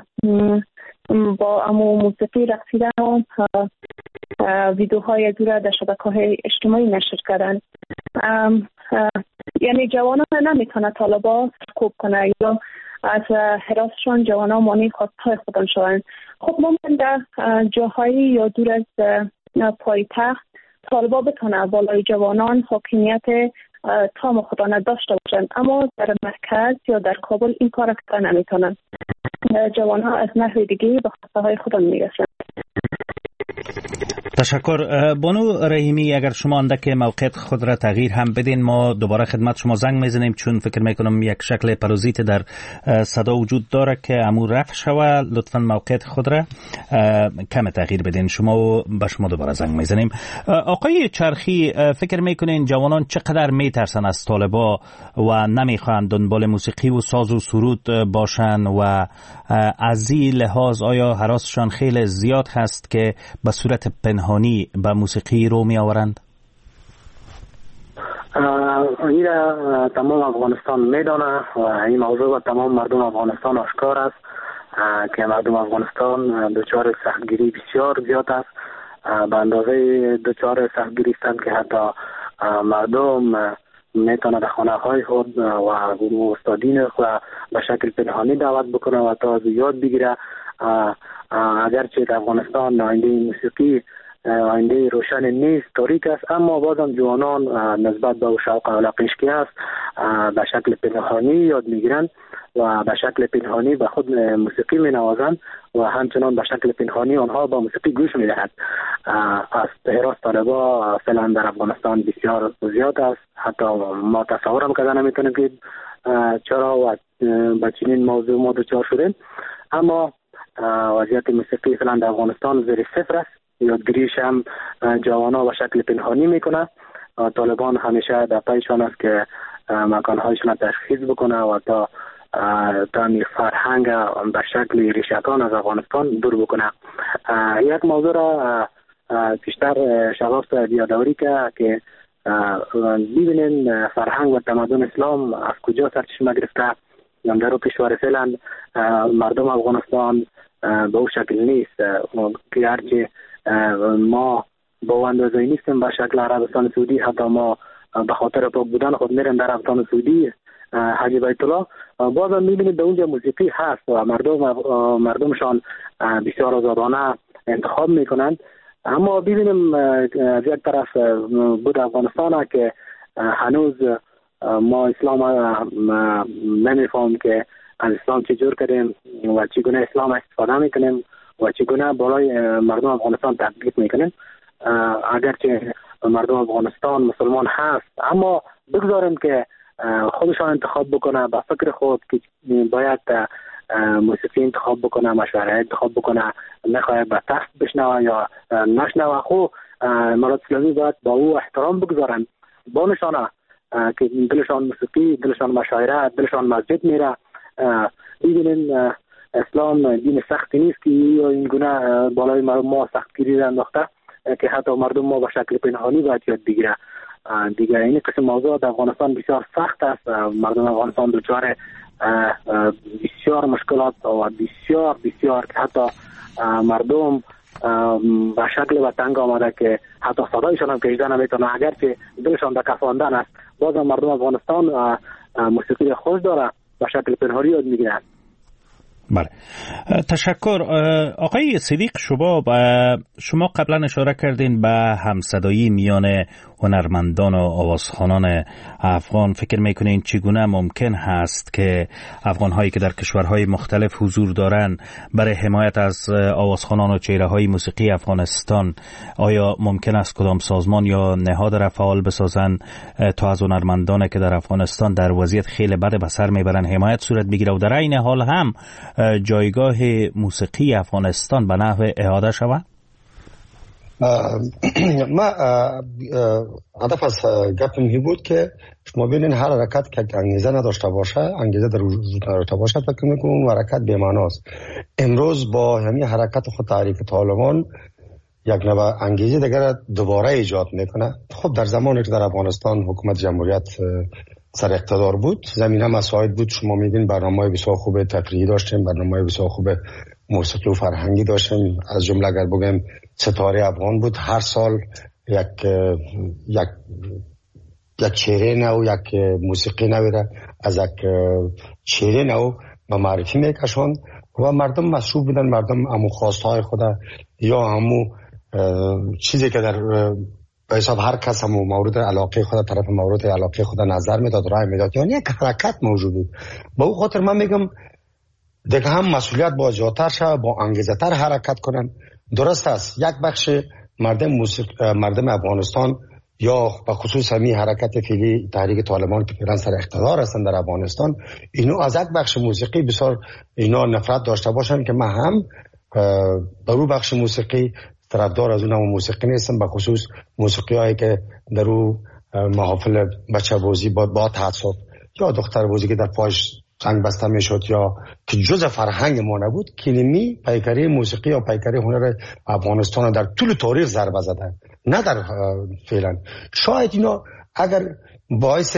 با امو موسیقی رقصیدن و ویدیوهای دور در شبکه‌های اجتماعی نشر کردن. یعنی جوانان نمیتونه طالبا سرکوب کنه یا از حراسشان جوانان مانع خواستهای خودان شوند. خب ممکن در جاهایی یا دور از پایتخت طالبا بتونه بالای جوانان حاکمیت تام خودان داشته باشند، اما در مرکز یا در کابل این کار کردن نمیتونن. جوانان از نحو دیگه به خواستهای خودان میرسند. تشکر. بانو رحیمی، اگر شما اندک موقعیت خود را تغییر هم بدین، ما دوباره خدمت شما زنگ میزنیم، چون فکر میکنم یک شکل پروزیت در صدا وجود داره که امور رفع شوه. لطفا موقعیت خود را کم تغییر بدین. شما و به شما دوباره زنگ میزنیم. آقای چرخی، فکر میکنین جوانان چقدر میترسن از طالبا و نمیخوان دنبال موسیقی و ساز و سرود باشن و از این لحاظ آیا هراسشان خیلی زیاد هست که به صورت پنهانی به موسیقی رو می آورند؟ این را تمام افغانستان می دانه و این موضوع و تمام مردم افغانستان آشکار است که مردم افغانستان دچار سختگیری بسیار زیاد است. به اندازه دچار سختگیری هستند که حتی مردم میتونه در خانه های خود و استادین خود به شکل پنهانی دعوت بکنه و تا یاد بگیره. اگرچه در افغانستان آینده موسیقی آینده روشن نیست، تاریک است، اما بازم جوانان نسبت به شوق و علاقه‌اش است به شکل پنهانی یاد میگیرند و به شکل پنهانی به خود موسیقی می نوازند و همچنان به شکل پنهانی آنها با موسیقی گوش میدهند. از حراس طالبا فعلا در افغانستان بسیار زیاد است، حتی ما تصورم کردن نمیتونیم که چرا و به چنین موضوع ما دچار شدیم. اما وضعیت موسیقی فعلا در افغانستان زیر صفر است. یادگیریش هم جوانا به شکل پنهانی میکنه. طالبان همیشه در پیشان است که مکانهایشون تشخیص بکنه و تا تامی فرهنگ به شکل ریشه‌کان از افغانستان دور بکنه. یک موضوع را بیشتر شغاف یادآوری که که ببینین فرهنگ و تمدن اسلام از کجا سرچشمه گرفته. در کشور فعلا مردم افغانستان به اون شکل نیست که هرچی ما با اندازه‌ای نیستیم به شکل عربستان سعودی. حتی ما به خاطر پاک بودن خود میریم در عربستان سعودی حج بیت الله، بازم میبینید به اونجا موسیقی هست و مردم مردمشان بسیار آزادانه انتخاب میکنند. اما ببینیم از یک طرف بود افغانستان که هنوز ما اسلام نمیفهم که از اسلام چجور کردیم و چگونه اسلام استفاده میکنیم و چگونه بالای مردم افغانستان تطبیق میکنیم. اگرچه مردم افغانستان مسلمان هست، اما بگذاریم که خودشان انتخاب بکنه به فکر خود که باید موسیقی انتخاب بکنه، مشوره انتخاب بکنه، نخواهد به تست بشنوه یا نشنوه، خو مراد اسلامی باید با او احترام بگذارن، با نشانه که دلشان موسیقی، دلشان مشاعره، دلشان مسجد میره. ببینین اسلام دین سختی نیست که این گونه بالای ما سختگیری را انداخته که حتی مردم ما به شکل پنهانی باید یاد بگیره. دیگه این قسم موضوع در افغانستان بسیار سخت است. مردم افغانستان دچار بسیار مشکلات و بسیار بسیار که حتی مردم به شکل و تنگ آمده که حتی صدایشان هم کشیده نمیتونه، اگرچه دلشان به کفاندن است. باز مردم افغانستان موسیقی خوش داره، به شکل پنهانی یاد میگیرند. بله، تشکر. آقای صدیق شباب، شما قبلا اشاره کردین به همصدایی میان هنرمندان و آوازخوانان افغان. فکر میکنین چگونه ممکن هست که افغان‌هایی که در کشورهای مختلف حضور دارن برای حمایت از آوازخوانان و چهره‌های موسیقی افغانستان، آیا ممکن است کدام سازمان یا نهاد را فعال بسازن تا از هنرمندان که در افغانستان در وضعیت خیلی بد به سر میبرن حمایت صورت بگیره و در این حال هم جایگاه موسیقی افغانستان به نحو اعاده شود؟ ما هدف از گپم این بود که شما ببینین هر حرکت که انگیزه نداشته باشه، انگیزه در وجود نداشته باشه، فکر میکنم اون حرکت بی‌معناست. امروز با همین حرکت خود تحریک طالبان یک نوع انگیزه دیگر دوباره ایجاد میکنه. خب در زمانی که در افغانستان حکومت جمهوریت سر اقتدار بود، زمینه مساعد بود. شما میدین برنامه‌های بسیار خوب تفریحی داشتیم، برنامه‌های بسیار خوب موسیقی و فرهنگی داشتیم. از جمله اگر بگم ستاره افغان بود، هر سال یک یک یک چهره نو، یک موسیقی نویره از یک چهره نو به معرفی میکشوند و مردم مشروب بودن. مردم همون خواستهای خود یا همون چیزی که در به حساب هر کس همون مورد علاقه خود طرف مورد علاقه خود نظر میداد، رای میداد، یعنی یک حرکت موجود بود. با اون خاطر من میگم دیگه هم مسئولیت با زیادتر شد، با انگیزه تر حرکت کنن. درست است یک بخش مردم موسیق... مردم افغانستان یا به خصوص همین حرکت فعلی تحریک طالبان که فعلا سر اقتدار هستن در افغانستان، اینو از یک بخش موسیقی بسیار اینا نفرت داشته باشن که من هم برو بخش موسیقی طرفدار از اونم موسیقی نیستم، به خصوص موسیقی هایی که در رو محافل بچه بازی با با تعصب یا دختر بازی که در پاش سنگ بسته میشد یا که جز فرهنگ ما نبود. کلمی پیکری موسیقی یا پیکری هنر افغانستان در طول تاریخ ضربه زدن، نه در فعلا. شاید اینا اگر باعث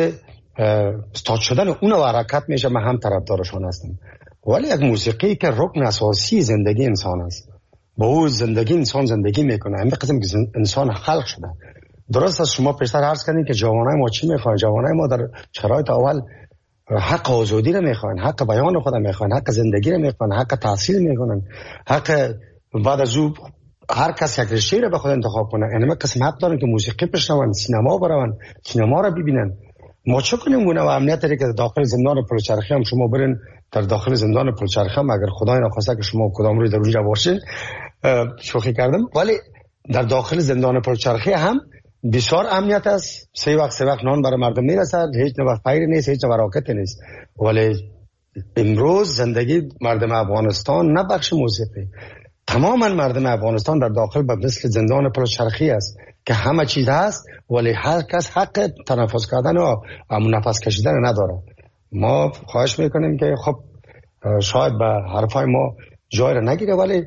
استاد شدن اون حرکت میشه، من هم طرفدارشان هستم. ولی یک موسیقی که رکن اساسی زندگی انسان است، با او زندگی انسان زندگی میکنه، همین قسم که انسان خلق شده. درست است شما پیشتر عرض کردین که جوانای ما چی میخوان. جوانای ما در شرایط اول حق آزادی رو میخوان، حق بیان خود میخوان، حق زندگی رو میخوان، حق تحصیل میکنن، حق بعد از او هر کس یک رشته رو به خود انتخاب کنه. یعنی ما قسم حق دارن که موسیقی بشنون، سینما برون، سینما رو ببینن. ما چه کنیم گونه و امنیت که داخل زندان پلچرخی هم شما برین در داخل زندان پلچرخی هم اگر خدای نخواسته که شما کدام روی در اونجا باشین، شوخی کردم، ولی در داخل زندان پلچرخی هم بسیار امنیت است. سه وقت سه وقت نان برای مردم میرسد، هیچ نوع فقیر نیست، هیچ نوع راکت نیست. ولی امروز زندگی مردم افغانستان نه بخش موسیقی، تماما مردم افغانستان در داخل به مثل زندان پلچرخی است که همه چیز هست ولی هر کس حق تنفس کردن و نفس کشیدن نداره. ما خواهش میکنیم که خب شاید به حرفای ما جای را نگیره، ولی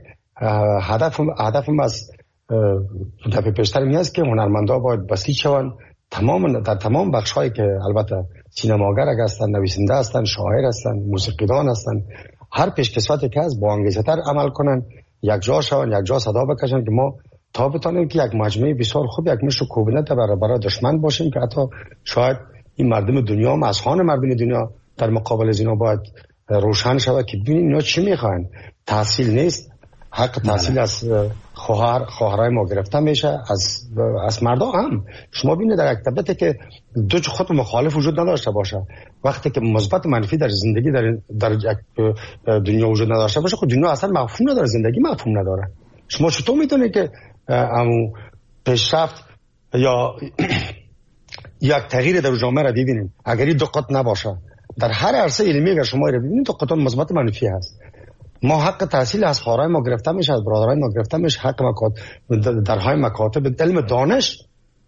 هدف هدفم از دفعه پیشتر می است که هنرمندا باید بسیج شوند تمام در تمام بخش هایی که البته سینماگر هستن، نویسنده هستن، شاعر هستن، موسیقیدان هستن، هر پیشکسوتی که از با انگیزه تر عمل کنن، یک جا شوند، یک جا صدا بکشن که ما تا بتونیم که یک مجموعه بسیار خوب، یک مشت کوبنه برای برای دشمن باشیم که حتی شاید این مردم دنیا هم از خان مردم دنیا در مقابل از اینا باید روشن شود که ببینید اینا چی میخوان. تحصیل نیست، حق تحصیل از خواهر خواهرای ما گرفته میشه، از از مردا هم. شما ببینید در یک طبقه که دو خود مخالف وجود نداشته باشه، وقتی که مثبت منفی در زندگی در در یک دنیا وجود نداشته باشه، خود دنیا اصلا مفهوم نداره، زندگی مفهوم نداره. شما چطور میدونید که همون پیشرفت یا یک تغییر در جامعه را ببینیم اگر این دقت نباشه؟ در هر عرصه علمی اگر شما رو ببینید تو قطعا مثبت منفی هست. ما حق تحصیل از خواهرای ما گرفته میشه، از برادرای ما گرفته میشه، حق مکاتب درهای مکاتب علم دانش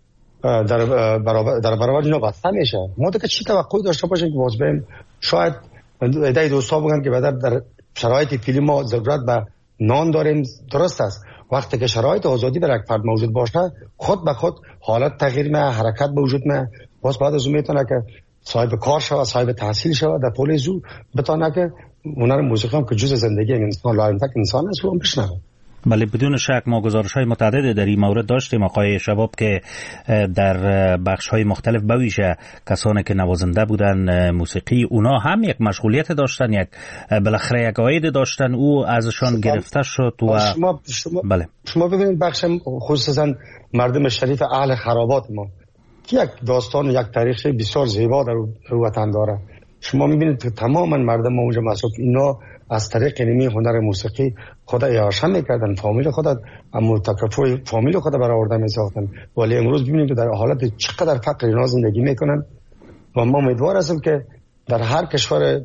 در برابر در برابر اینا بسته میشه. ما دیگه چی توقعی داشته باشیم که باز بریم؟ شاید ایده دوستا بگن که بعد در شرایط فعلی ما ضرورت به نان داریم، درست است. وقتی که شرایط آزادی برای یک فرد موجود باشه خود به خود حالت تغییر میه، حرکت به وجود میه. باز بعد از اون میتونه که صاحب کار شود، صاحب تحصیل شود، در پول زو بتونه که هنر موسیقی هم که جزء زندگی انسان لازم تک انسان است رو بشنوه. بله بدون شک ما گزارش‌های متعدد در این مورد داشتیم آقای شباب که در بخش‌های مختلف بویژه کسانی که نوازنده بودن موسیقی اونا هم یک مشغولیت داشتن، یک بالاخره یک عاید داشتن، او ازشان گرفته شد و شما شما بله شما ببینید بخش خصوصا مردم شریف اهل خرابات ما یک داستان یک تاریخ بسیار زیبا در وطن داره. شما می‌بینید که تماما مردم ما اونجا مصروف اینا از طریق علمی هنر موسیقی خود اعاشه میکردن، فامیل خود اما تکفوی فامیل خود برای آورده میساختن. ولی امروز ببینید که در حالت چقدر فقر اینا زندگی میکنن و ما امیدوار هستیم که در هر کشور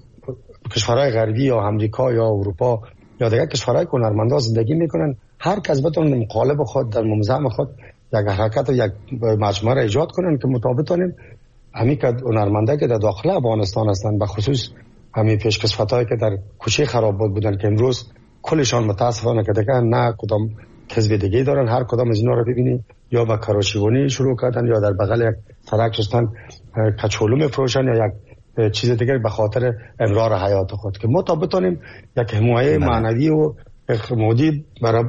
کشورهای غربی یا امریکا یا اروپا یا دیگر کشورهای هنرمندا زندگی میکنن هر کس بتونه مقالب خود در ممزم خود یک حرکت و یک مجموعه ایجاد کنن که مطابقتونیم همین که هنرمنده که در داخل افغانستان هستن، به خصوص همین پیشکسوتایی که در کوچه خرابات بودن که امروز کلشان متاسفانه که دیگه نه کدام حزب دیگه دارن، هر کدام از اینا رو ببینی یا به کراچیونی شروع کردن یا در بغل یک سرک شستن کچولو میفروشن یا یک چیز دیگه به خاطر امرار حیات خود. که ما تا بتونیم یک حمایت معنوی و مودی برای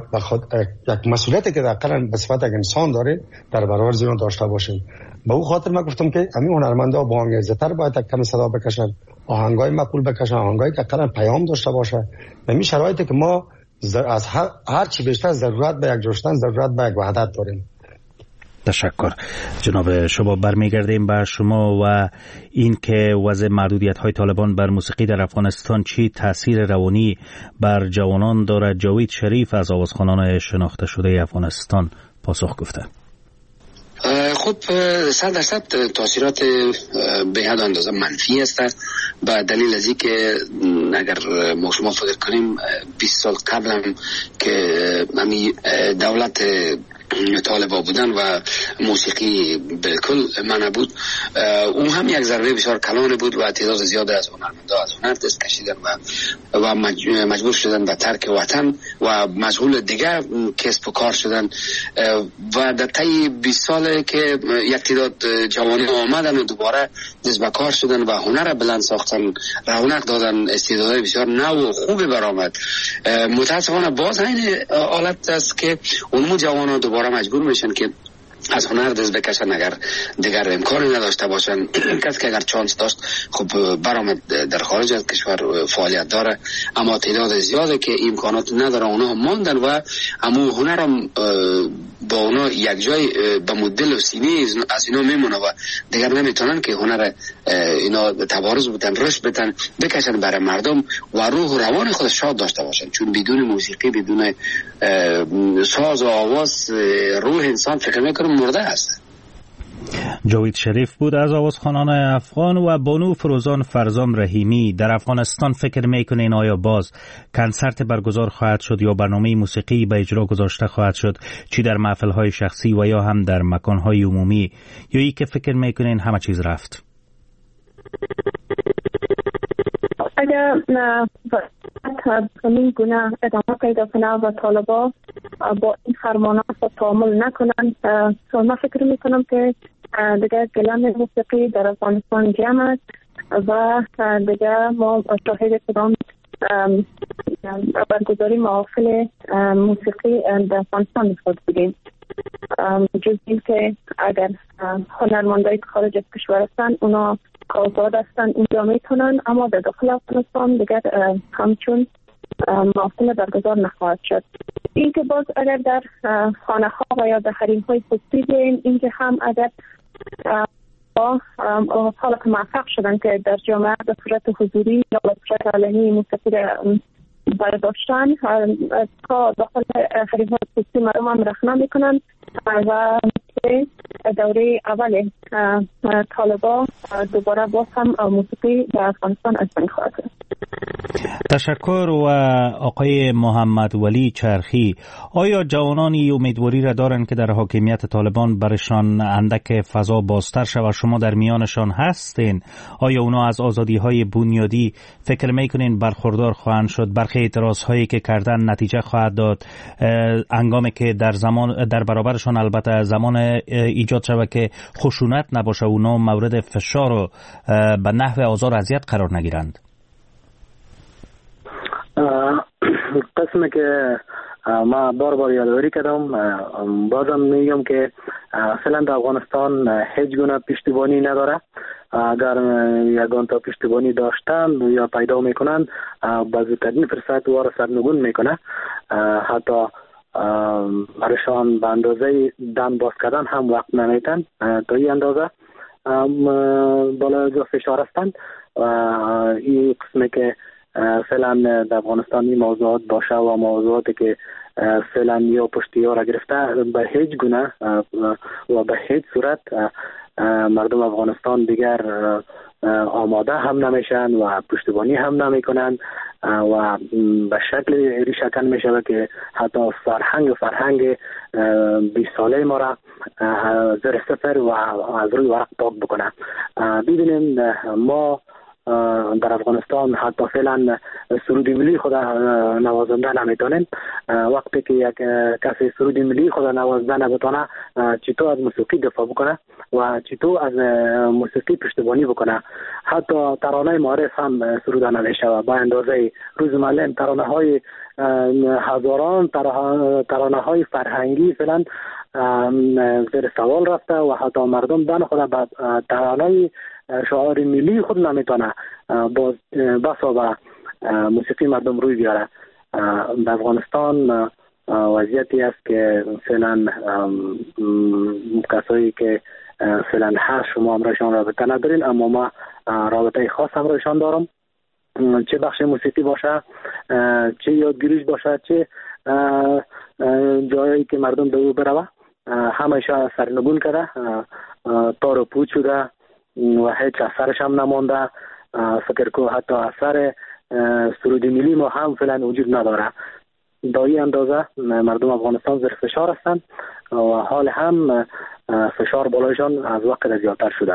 یک مسئولیتی که دقیقاً به صفت یک انسان داره در برابر زیران داشته باشیم. به او خاطر من گفتم که همین هنرمندا با انگیزه‌تر باید کم صدا بکشن، آهنگای معقول بکشن، آهنگایی که دقیقاً پیام داشته باشه. همین شرایطی که ما از هر, هر چی بیشتر ضرورت به یک جوشتن، ضرورت به یک وحدت داریم. تشکر جناب شباب. برمیگردیم به شما و این که وضع محدودیت های طالبان بر موسیقی در افغانستان چی تاثیر روانی بر جوانان دارد. جاوید شریف از آوازخوانان شناخته شده افغانستان پاسخ گفته. خب صد درصد تاثیرات به حد اندازه منفی است به دلیل از اینکه اگر ما شما فکر کنیم بیست سال قبل هم که همین دولت طالبا بودن و موسیقی بالکل منع بود، اون هم یک ضربه بسیار کلان بود و تعداد زیاد از هنرمندا از هنر دست کشیدن و و مجبور شدن به ترک وطن و مشغول دیگر کسب و کار شدن و در طی بیست ساله که یک تعداد جوانان آمدن و دوباره دست به کار شدن و هنر بلند ساختن، رونق دادن، استعدادهای بسیار نو و خوبی برآمد. متاسفانه باز این حالت است که اون جوانان دوباره مجبور میشن که از هنر دست بکشن اگر دیگر امکانی نداشته باشن. کسی که اگر چانس داشت خب برآمد در خارج از کشور فعالیت داره، اما تعداد زیاده که امکانات نداره اونا هم ماندن و همون هنر هم با اونا یک جای به مدل و سینه از اینا میمونه و دیگر نمیتونن که هنر اینا تبارز بودن، رشد بتن، بکشن برای مردم و روح و روان خود شاد داشته باشن. چون بدون موسیقی، بدون ساز و آواز روح انسان فکر میکنم مرده است. جاوید شریف بود از آوازخوانان افغان. و بانو فروزان فرزام رحیمی در افغانستان فکر میکنین آیا باز کنسرت برگزار خواهد شد یا برنامه موسیقی به اجرا گذاشته خواهد شد، چی در محفل‌های شخصی و یا هم در مکان‌های عمومی، یا ای که فکر میکنین همه چیز رفت؟ اگر همین گونه ادامه پیدا کنه و طالبا با این فرمانات تعامل نکنن، من فکر میکنم که دیگه گلم موسیقی در افغانستان جمع است و دیگه ما شاهد کدام برگزاری محافل موسیقی در افغانستان میخواد بودیم. جز این که اگر هنرمندای خارج از کشور هستن اونا آزاد هستن اونجا میتونن، اما در داخل افغانستان دیگر همچون محافل برگزار نخواهد شد. این که باز اگر در خانه ها و یا در حریم های خصوصی بیاییم، این که هم اگر حالا که موفق شدن که در جامعه به صورت حضوری یا به صورت علنی موسیقی برداشتن تا داخل حریم های خصوصی مردم هم رخنه میکنن و دوره اول طالبان دوباره باز هم موسیقی در افغانستان از بین خواهد رفت. تشکر. و آقای محمد ولی چرخی، آیا جوانانی امیدواری را دارند که در حاکمیت طالبان برشان اندک فضا بازتر شود؟ شما در میانشان هستین. آیا اونا از آزادی های بنیادی فکر میکنین برخوردار خواهند شد؟ برخی اعتراض هایی که کردن نتیجه خواهد داد انگامی که در زمان در برابرشان البته زمان ایجاد شود که خشونت نباشه اونا مورد فشار و به نحو آزار اذیت قرار نگیرند؟ قسمی که ما بار بار یادآوری کردم، بازم میگم که فعلا در افغانستان هیچ گونه پشتیبانی نداره. اگر یگان تا پشتیبانی داشتن یا پیدا میکنن با زودترین فرصت وار سرنگون میکنه. حتی برشان به اندازه دم باز کردن هم وقت نمیتن، تا این اندازه بالا جا فشار هستند. این قسمی که فعلا در افغانستان این موضوعات باشه و موضوعاتی که فعلا یا پشتی ها را گرفته به هیچ گونه و به هیچ صورت مردم افغانستان دیگر آماده هم نمیشن و پشتیبانی هم نمیکنن و به شکل ریشه‌کن میشه که حتی فرهنگ فرهنگ بیست ساله ما را زیر صفر و از روی ورق پاک بکنه. ببینیم ما در افغانستان حتی فعلا سرود ملی خود نوازنده نمیتونیم. وقتی که یک کسی سرود ملی خود نوازنده نمیتونه چطور از موسیقی دفاع بکنه و چطور از موسیقی پشتیبانی بکنه؟ حتی ترانه معارف هم سروده نمیشه و با اندازه روز معلم ترانه های هزاران ترانه های فرهنگی فعلا زیر سوال رفته و حتی مردم دن خود به ترانه شعار ملی خود نمیتونه باز بسا به موسیقی مردم روی بیاره. در افغانستان وضعیتی است که فعلا کسایی که فعلا هست شما امرایشان رابطه ندارین، اما ما رابطه خاص امرایشان دارم. چه بخش موسیقی باشه، چه یادگیریش باشه، چه جایی که مردم به او بروه، همیشه سرنگون کرده، تار و پود شده و هیچ اثرش هم نمانده. فکر که حتی اثر سرود ملی ما هم فعلا وجود نداره. با این اندازه مردم افغانستان زیر فشار هستند و حال هم فشار بالایشان از وقت زیادتر شده.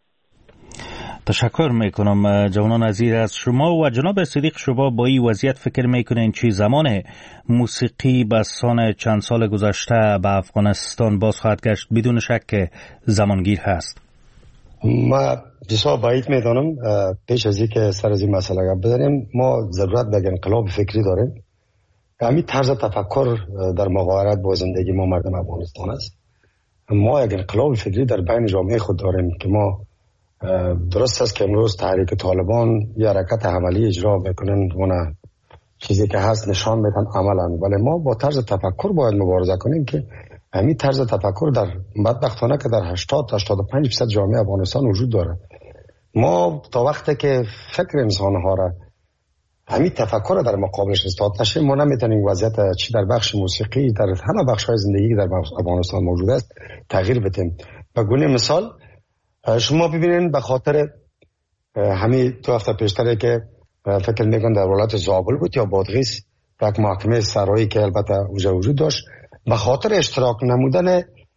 تشکر میکنم جوانان عزیز از شما. و جناب صدیق، شما با این وضعیت فکر میکنین چی زمان موسیقی به سان چند سال گذشته به افغانستان باز خواهد گشت؟ بدون شک که زمانگیر هست. ما بسیار باید میدانم پیش از اینکه سر از این مسئله گپ بزنیم ما ضرورت به انقلاب فکری داریم. همین طرز تفکر در مقایرت با زندگی ما مردم افغانستان است. ما یک انقلاب فکری در بین جامعه خود داریم که ما درست است که امروز تحریک طالبان یه حرکت عملی اجرا بکنن و چیزی که هست نشان میدن عملا، ولی ما با طرز تفکر باید مبارزه کنیم که همین طرز تفکر در بدبختانه که در هشتاد تا هشتاد و پنج درصد جامعه افغانستان وجود داره. ما تا وقتی که فکر انسانها را همین تفکر در مقابلش استاد نشه ما نمیتونیم وضعیت چی در بخش موسیقی در همه بخش‌های زندگی در افغانستان موجود است تغییر بدیم. به گونه مثال شما ببینید به خاطر همین دو هفته پیشتره که فکر میکنم در ولایت زابل بود یا بادغیس یک محکمه سرایی که البته اونجا وجود داشت، به خاطر اشتراک نمودن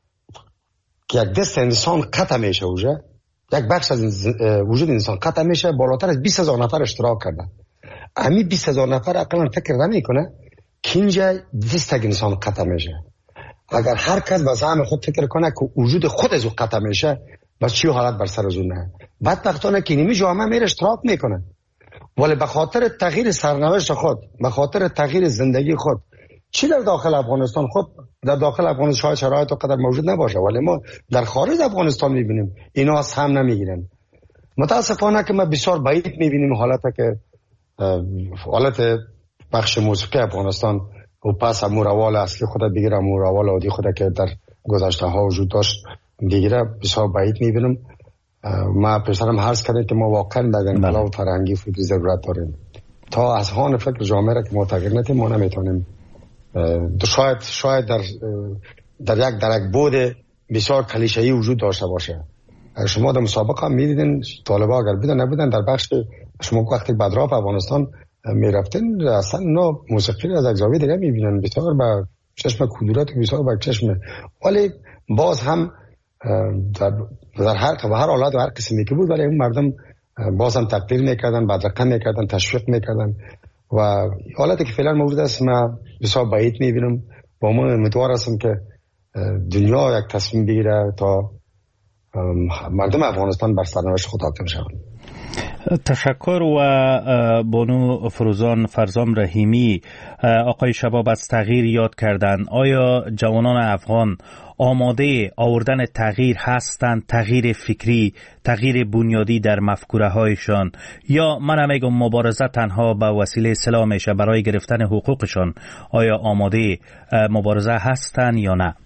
که یک دست انسان قطع میشه اونجا، یک بخش از وجود انسان قطع میشه، بالاتر از بیست هزار نفر اشتراک کردن. همین بیست هزار نفر اقلا فکر نمیکنه که اینجا دست یک انسان قطع میشه. اگر هر کس به زعم خود فکر کنه که وجود خود از او قطع میشه بس چی حالت بر سر از اون نه، بدبختانه که نمی جامعه میره اشتراک میکنه، ولی به خاطر تغییر سرنوشت خود، به خاطر تغییر زندگی خود، چی در داخل افغانستان، خود در داخل افغانستان شاید شرایط قدر موجود نباشه ولی ما در خارج افغانستان میبینیم اینا از هم نمیگیرن. متاسفانه که ما بسیار بعید میبینیم حالت که حالت بخش موسیقی افغانستان و پس امور روال اصلی خود بگیره، امور روال عادی خود که در گذشته ها وجود داشت بگیره، بسیار بعید میبینم. ما پیشترم عرض کردم که ما واقعا در انقلاب فرهنگی فکری ضرورت داریم. تا از هان فکر جامعه را که ما تغییر ندیم ما نمیتونیم. شاید شاید در در یک در یک بود بسیار کلیشه‌ای وجود داشته باشه. شما در مسابقه هم می‌دیدین طالبا اگر بودن نبودن در بخش شما وقتی بدرا به افغانستان میرفتین اصلا اونا موسیقی را از یک زاویه دیگه می‌بینن، بسیار با چشم کدورت و بسیار با چشم، ولی باز هم در, در هر و هر حالت و هر قسمی که بود ولی اون مردم باز هم تقدیر میکردن، بدرقه میکردن، تشویق میکردن و حالتی که فعلا موجود است ما بسیار بعید میبینم و من امیدوار هستم که دنیا یک تصمیم بگیره تا مردم افغانستان بر سرنوشت خود حاکم شوند. تشکر. و بانو فروزان فرزام رحیمی، آقای شباب از تغییر یاد کردن. آیا جوانان افغان آماده آوردن تغییر هستند؟ تغییر فکری، تغییر بنیادی در مفکوره هایشان، یا من میگم مبارزه تنها به وسیله سلاح میشه برای گرفتن حقوقشان؟ آیا آماده مبارزه هستند یا نه؟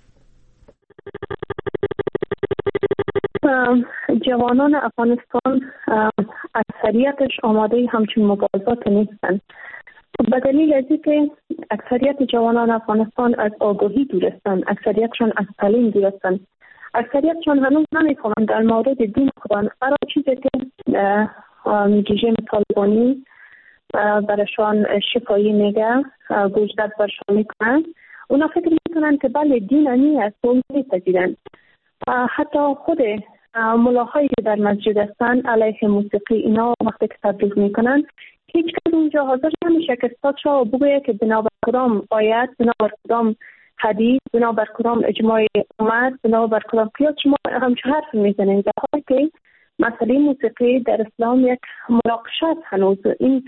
جوانان افغانستان اکثریتش آماده همچون مبارزات نیستند، به دلیل از اینکه اکثریت جوانان افغانستان از آگاهی دور هستند، اکثریتشان از تعلیم دور هستند، اکثریتشان هنوز نمی‌فهمند در مورد دین خودشان. هر چیزی که رژیم طالبانی برایشان شفایی میگه گوشزد برشان میکنند، اونا فکر میکنند که بله دین انی است و میپذیرند. حتی خود ملاهایی که در مسجد هستند علیه موسیقی اینا وقتی که تبلیغ میکنند هیچ کس اونجا حاضر نمیشه که استادشا بگویه که بنابر کدام آیت، بنابر کدام حدیث، بنابر کدام اجماع امت، بنابر کدام قیاس شما همچه حرف میزنید، در حالی که مسئله موسیقی در اسلام یک مناقشه است. هنوز این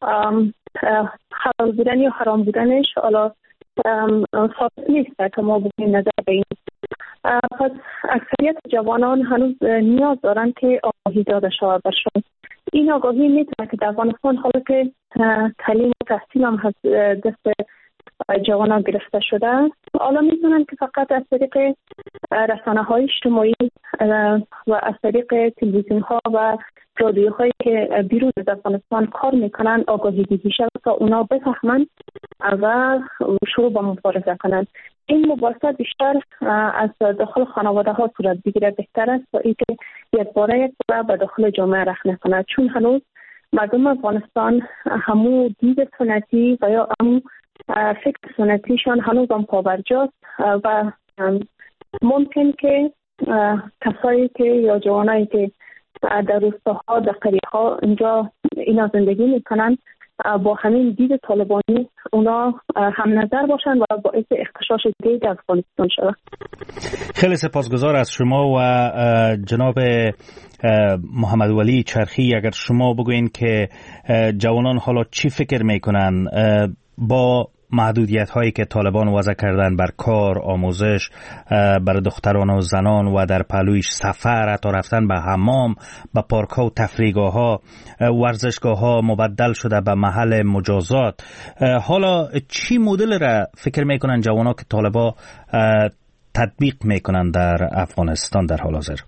حلال بودن یا حرام بودنش حالا ثابت نیست که ما بگیم نظر به این. پس اکثریت جوانان هنوز نیاز دارند که آگاهی داده شود برشان. این آگاهی میتونه که در افغانستان حالا که تعلیم و تحصیل هم دست جوانان گرفته شده، حالا میتونن که فقط از طریق رسانه های اجتماعی و از طریق تلویزیون ها و رادیو هایی که بیرون از افغانستان کار میکنن آگاهی دیده شود تا اونا بفهمن و شروع به مبارزه کنند. این مبارزه بیشتر از داخل خانواده ها صورت بگیره بهتر است تا اینکه یک باره یک باره به داخل جامعه رخ نکنه، چون هنوز مردم افغانستان همو دید سنتی و یا همو فکر سنتیشان هنوز هم پابرجاست و ممکن که کسایی که یا جوانایی که در روستاها در قریه ها اینجا اینا زندگی میکنن با همین دید طالبانی اونا هم نظر باشن و باعث اختشاش دیگه در افغانستان شود. خیلی سپاسگزار از شما. و جناب محمد ولی چرخی، اگر شما بگوین که جوانان حالا چی فکر میکنن با محدودیت هایی که طالبان وضع کردن بر کار، آموزش بر دختران و زنان و در پهلویش سفر، تا رفتن به حمام، به پارک ها و تفریحگاه ها، ورزشگاه ها مبدل شده به محل مجازات. حالا چی مدل را فکر میکنن جوانا که طالبا تطبیق میکنن در افغانستان در حال حاضر؟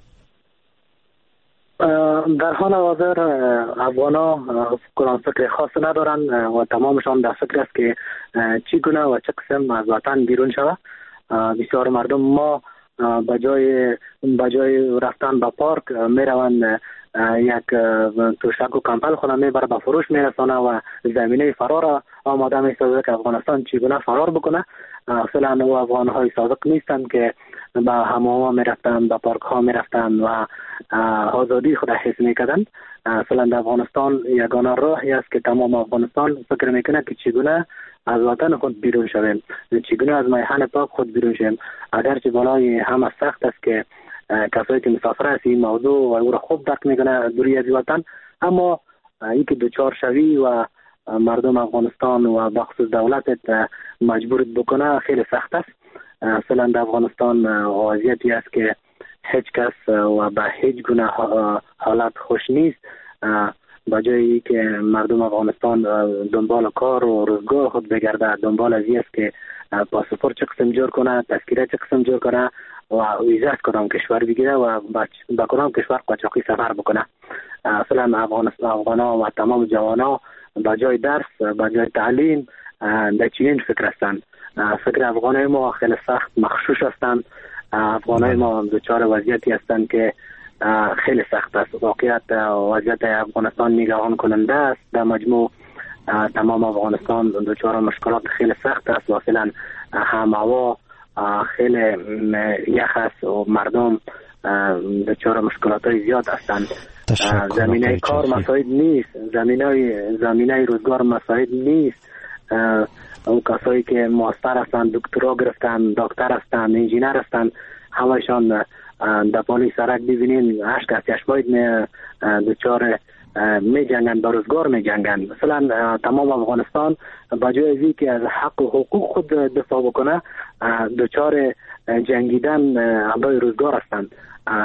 در حال حاضر افغانا کدام فکر خاص ندارن و تمامشان در فکر است که چگونه و چه قسم از وطن بیرون شود. بسیار مردم ما بجای بجای رفتن به پارک میروند یک توشک و کمپل خود میبره به فروش میرسانه و زمینه فرار آماده میسازه که افغانستان چگونه فرار بکنه. اصلا و افغان های صادق نیستند که به حمام ها میرفتن، به پارک ها میرفتن و آزادی خود حس میکردن. اصلا در افغانستان یگانه راهی است که تمام افغانستان فکر میکنه که چگونه از وطن خود بیرون شویم، چگونه از میهن پاک خود بیرون شویم. اگرچه بالای همه سخت است که کسایی که مسافر است این موضوع و او را خوب درک میکنه دوری از وطن، اما این که دوچار شوی و مردم افغانستان و بخصوص دولتت مجبورت بکنه خیلی سخت است. اصلا در افغانستان وضعیتی است که هیچ کس و به هیچ گونه حالت خوش نیست. با جایی که مردم افغانستان دنبال کار و روزگار خود بگرده، دنبال از این است که پاسپورت چه قسم جور کنه، تذکره چه قسم جور کنه و ویزا از کدام کشور بگیره و با کدام کشور قاچاقی سفر بکنه. اصلا افغانستان افغانا و تمام جوانا با جای درس، با جای تعلیم در چنین فکر هستند. فکر افغانای ما خیلی سخت مخشوش هستند. افغانای ما دچار وضعیتی هستند که خیلی سخت است. واقعیت وضعیت افغانستان نگران کننده است. در مجموع تمام افغانستان دچار مشکلات خیلی سخت است و فعلا هم هوا خیلی یخ است و مردم دچار مشکلات های زیاد هستند. زمینه کار مساعد نیست، زمینه زمینه روزگار مساعد نیست. اون کسایی که ماستر هستند، دکترا گرفتن، دکتر هستند، انجینر هستند، همشان در پالی سرک ببینین هشت کسی اشباید دچار می جنگن، با روزگار می جنگن. مثلا تمام افغانستان با جای ازی که از حق و حقوق خود دفاع بکنه دچار جنگیدن برای روزگار هستند.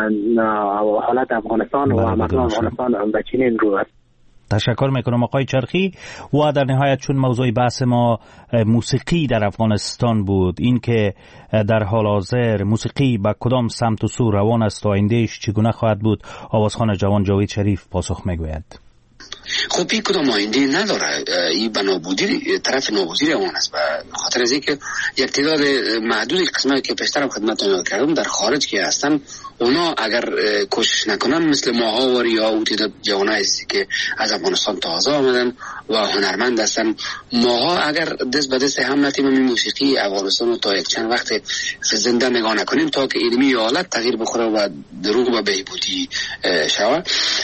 حالت افغانستان و مردم افغانستان به چنین رو است. تشکر میکنم آقای چرخی. و در نهایت چون موضوع بحث ما موسیقی در افغانستان بود، این که در حال حاضر موسیقی به کدام سمت و سو روان است و آیندهش چگونه خواهد بود، آوازخوان جوان جاوید شریف پاسخ میگوید. خب این کدام آینده نداره، این به نابودی طرف نابودی روان است. به خاطر از اینکه یک تعداد محدود قسمتی که پیشتر خدمتتون کردم در خارج که هستن، اونا اگر کوشش نکنن مثل ماها و یا او تعداد جوانایی که از افغانستان تازه آمدن و هنرمند هستن، ماها اگر دست به دست هم نتیم این موسیقی افغانستان رو تا یک چند وقت زنده نگاه نکنیم تا که علمی حالت تغییر بخوره و درو به بهبودی شود،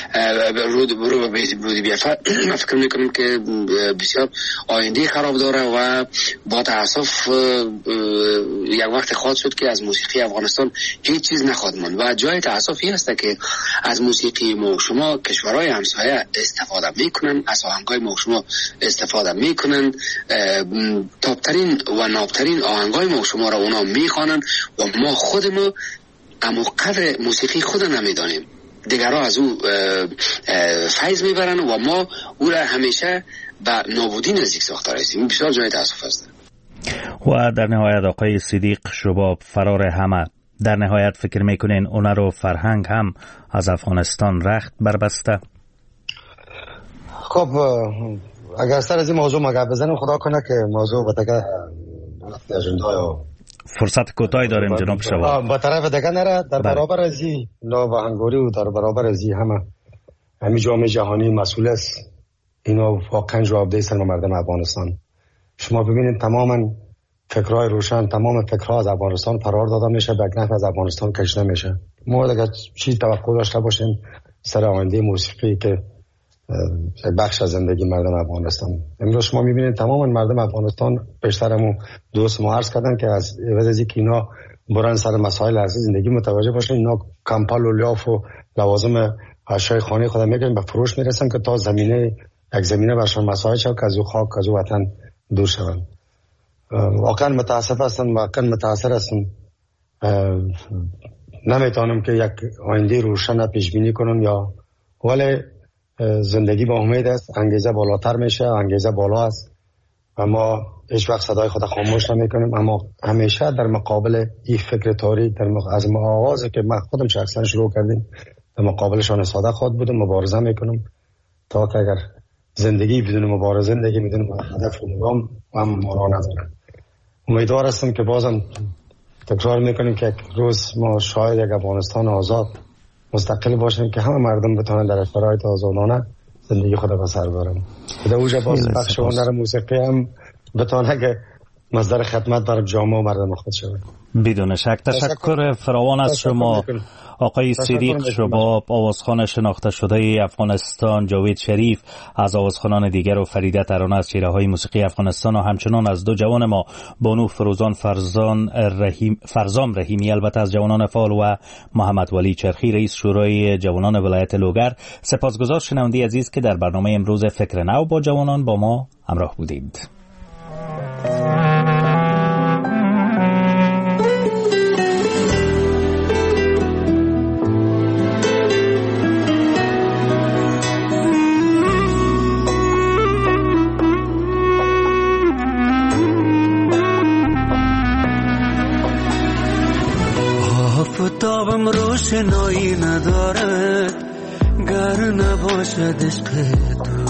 رو به بهبودی بیافت، من فکر میکنم که بسیار آینده خراب داره و با تاسف یک وقت خواهد شد که از موسیقی افغانستان هیچ چیز نخواهد ماند. و جای تاسف این است که از موسیقی ما شما کشورهای همسایه استفاده میکنن، از آهنگای ما شما استفاده میکنن، تاپترین و نابترین آهنگای ما شما را اونا میخوانن و ما خود ما اما قدر موسیقی خود نمیدانیم. دیگرها از او فیض میبرن و ما او را همیشه به نابودی نزدیک ساخته رسیم. بسیار جای تاسف است. و در نهایت آقای صدیق شباب، فرار همه، در نهایت فکر میکنین هنر و فرهنگ هم از افغانستان رخت بربسته؟ خب اگر سر از این موضوع مگه بزنیم، خدا کنه که موضوع به دیگه اجندا فرصت کوتاهی داریم جناب شباب. با طرف دیگه نره، در برابر از این نابهنگاری و در برابر از این همه همین جامعه جهانی مسئول است. اینا واقعا جوابدهی سر مردم افغانستان. شما ببینید تماما فکرهای روشن، تمام فکرها از افغانستان فرار داده میشه، بکنف از افغانستان کشیده میشه. ما اگر چی توقع داشته باشیم سر آینده موسیقی که بخش از زندگی مردم افغانستان، امروز شما میبینید تماما مردم افغانستان بیشترمون دوست ما عرض کردن که از عوض از اینکه اینا برن سر مسائل ارزی زندگی متوجه باشن، اینا کمپل و لیاف و لوازم اشیاء خانه خود میگن به فروش میرسن که تا زمینه یک زمینه برشان مسائل شد که از او خاک از او وطن دور شون. واقعا متاسف هستم، واقعا متاثر هستم. نمیتونم که یک آینده روشن پیش بینی کنم یا، ولی زندگی با امید است، انگیزه بالاتر میشه، انگیزه بالا است و ما هیچ وقت صدای خود خاموش نمیکنیم، اما همیشه در مقابل این فکر تاریک، در مق... از آغازی که من خودم شخصا شروع کردیم در مقابلشان ساده خود بودم، مبارزه میکنم تا که اگر زندگی بدون مبارزه، زندگی بدون هدف و نظام هم معنا نداره. امیدوار هستم که بازم تکرار میکنیم که یک روز ما شاید یک افغانستان آزاد مستقل باشیم که همه مردم بتونن در شرایط آزادانه زندگی خود به سر ببرن. در اوج باز بخش هنر موسیقی هم بتونه که مصدر خدمت برای جامعه و مردم خود شود. بدون شک. تشکر فراوان از شما آقای صدیق شباب، آوازخوان شناخته شده افغانستان، جاوید شریف از آوازخوانان دیگر و فریده ترانه از چهره‌های موسیقی افغانستان و همچنان از دو جوان ما بانو فروزان فرزان رحیم فرزام رحیمی، البته از جوانان فعال، و محمد ولی چرخی رئیس شورای جوانان ولایت لوگر. سپاسگزار شنونده عزیز که در برنامه امروز فکر نو با جوانان با ما همراه بودید. آفتابم روشنایی نداره گر نباشد عشق تو،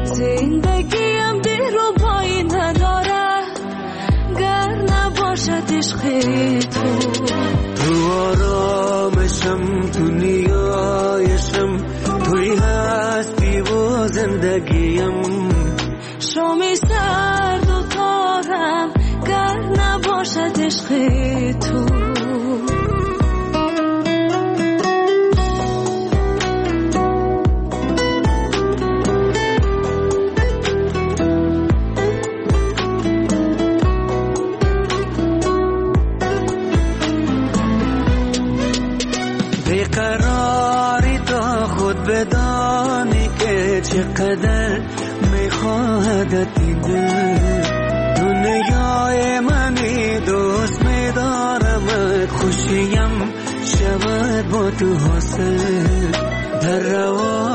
زندگیم دلربایی نداره گر نباشد عشق تو. تو آرامشم، تو نیایشم، توی هستی و زندگیم. شامی سرد و تارم گر نباشد عشق تو. بیقراری تا خود بدانی که چقدر میخواهدت این دل. دنیای منی دوست میدارمت، خوشیم شود با تو حاصل. در روا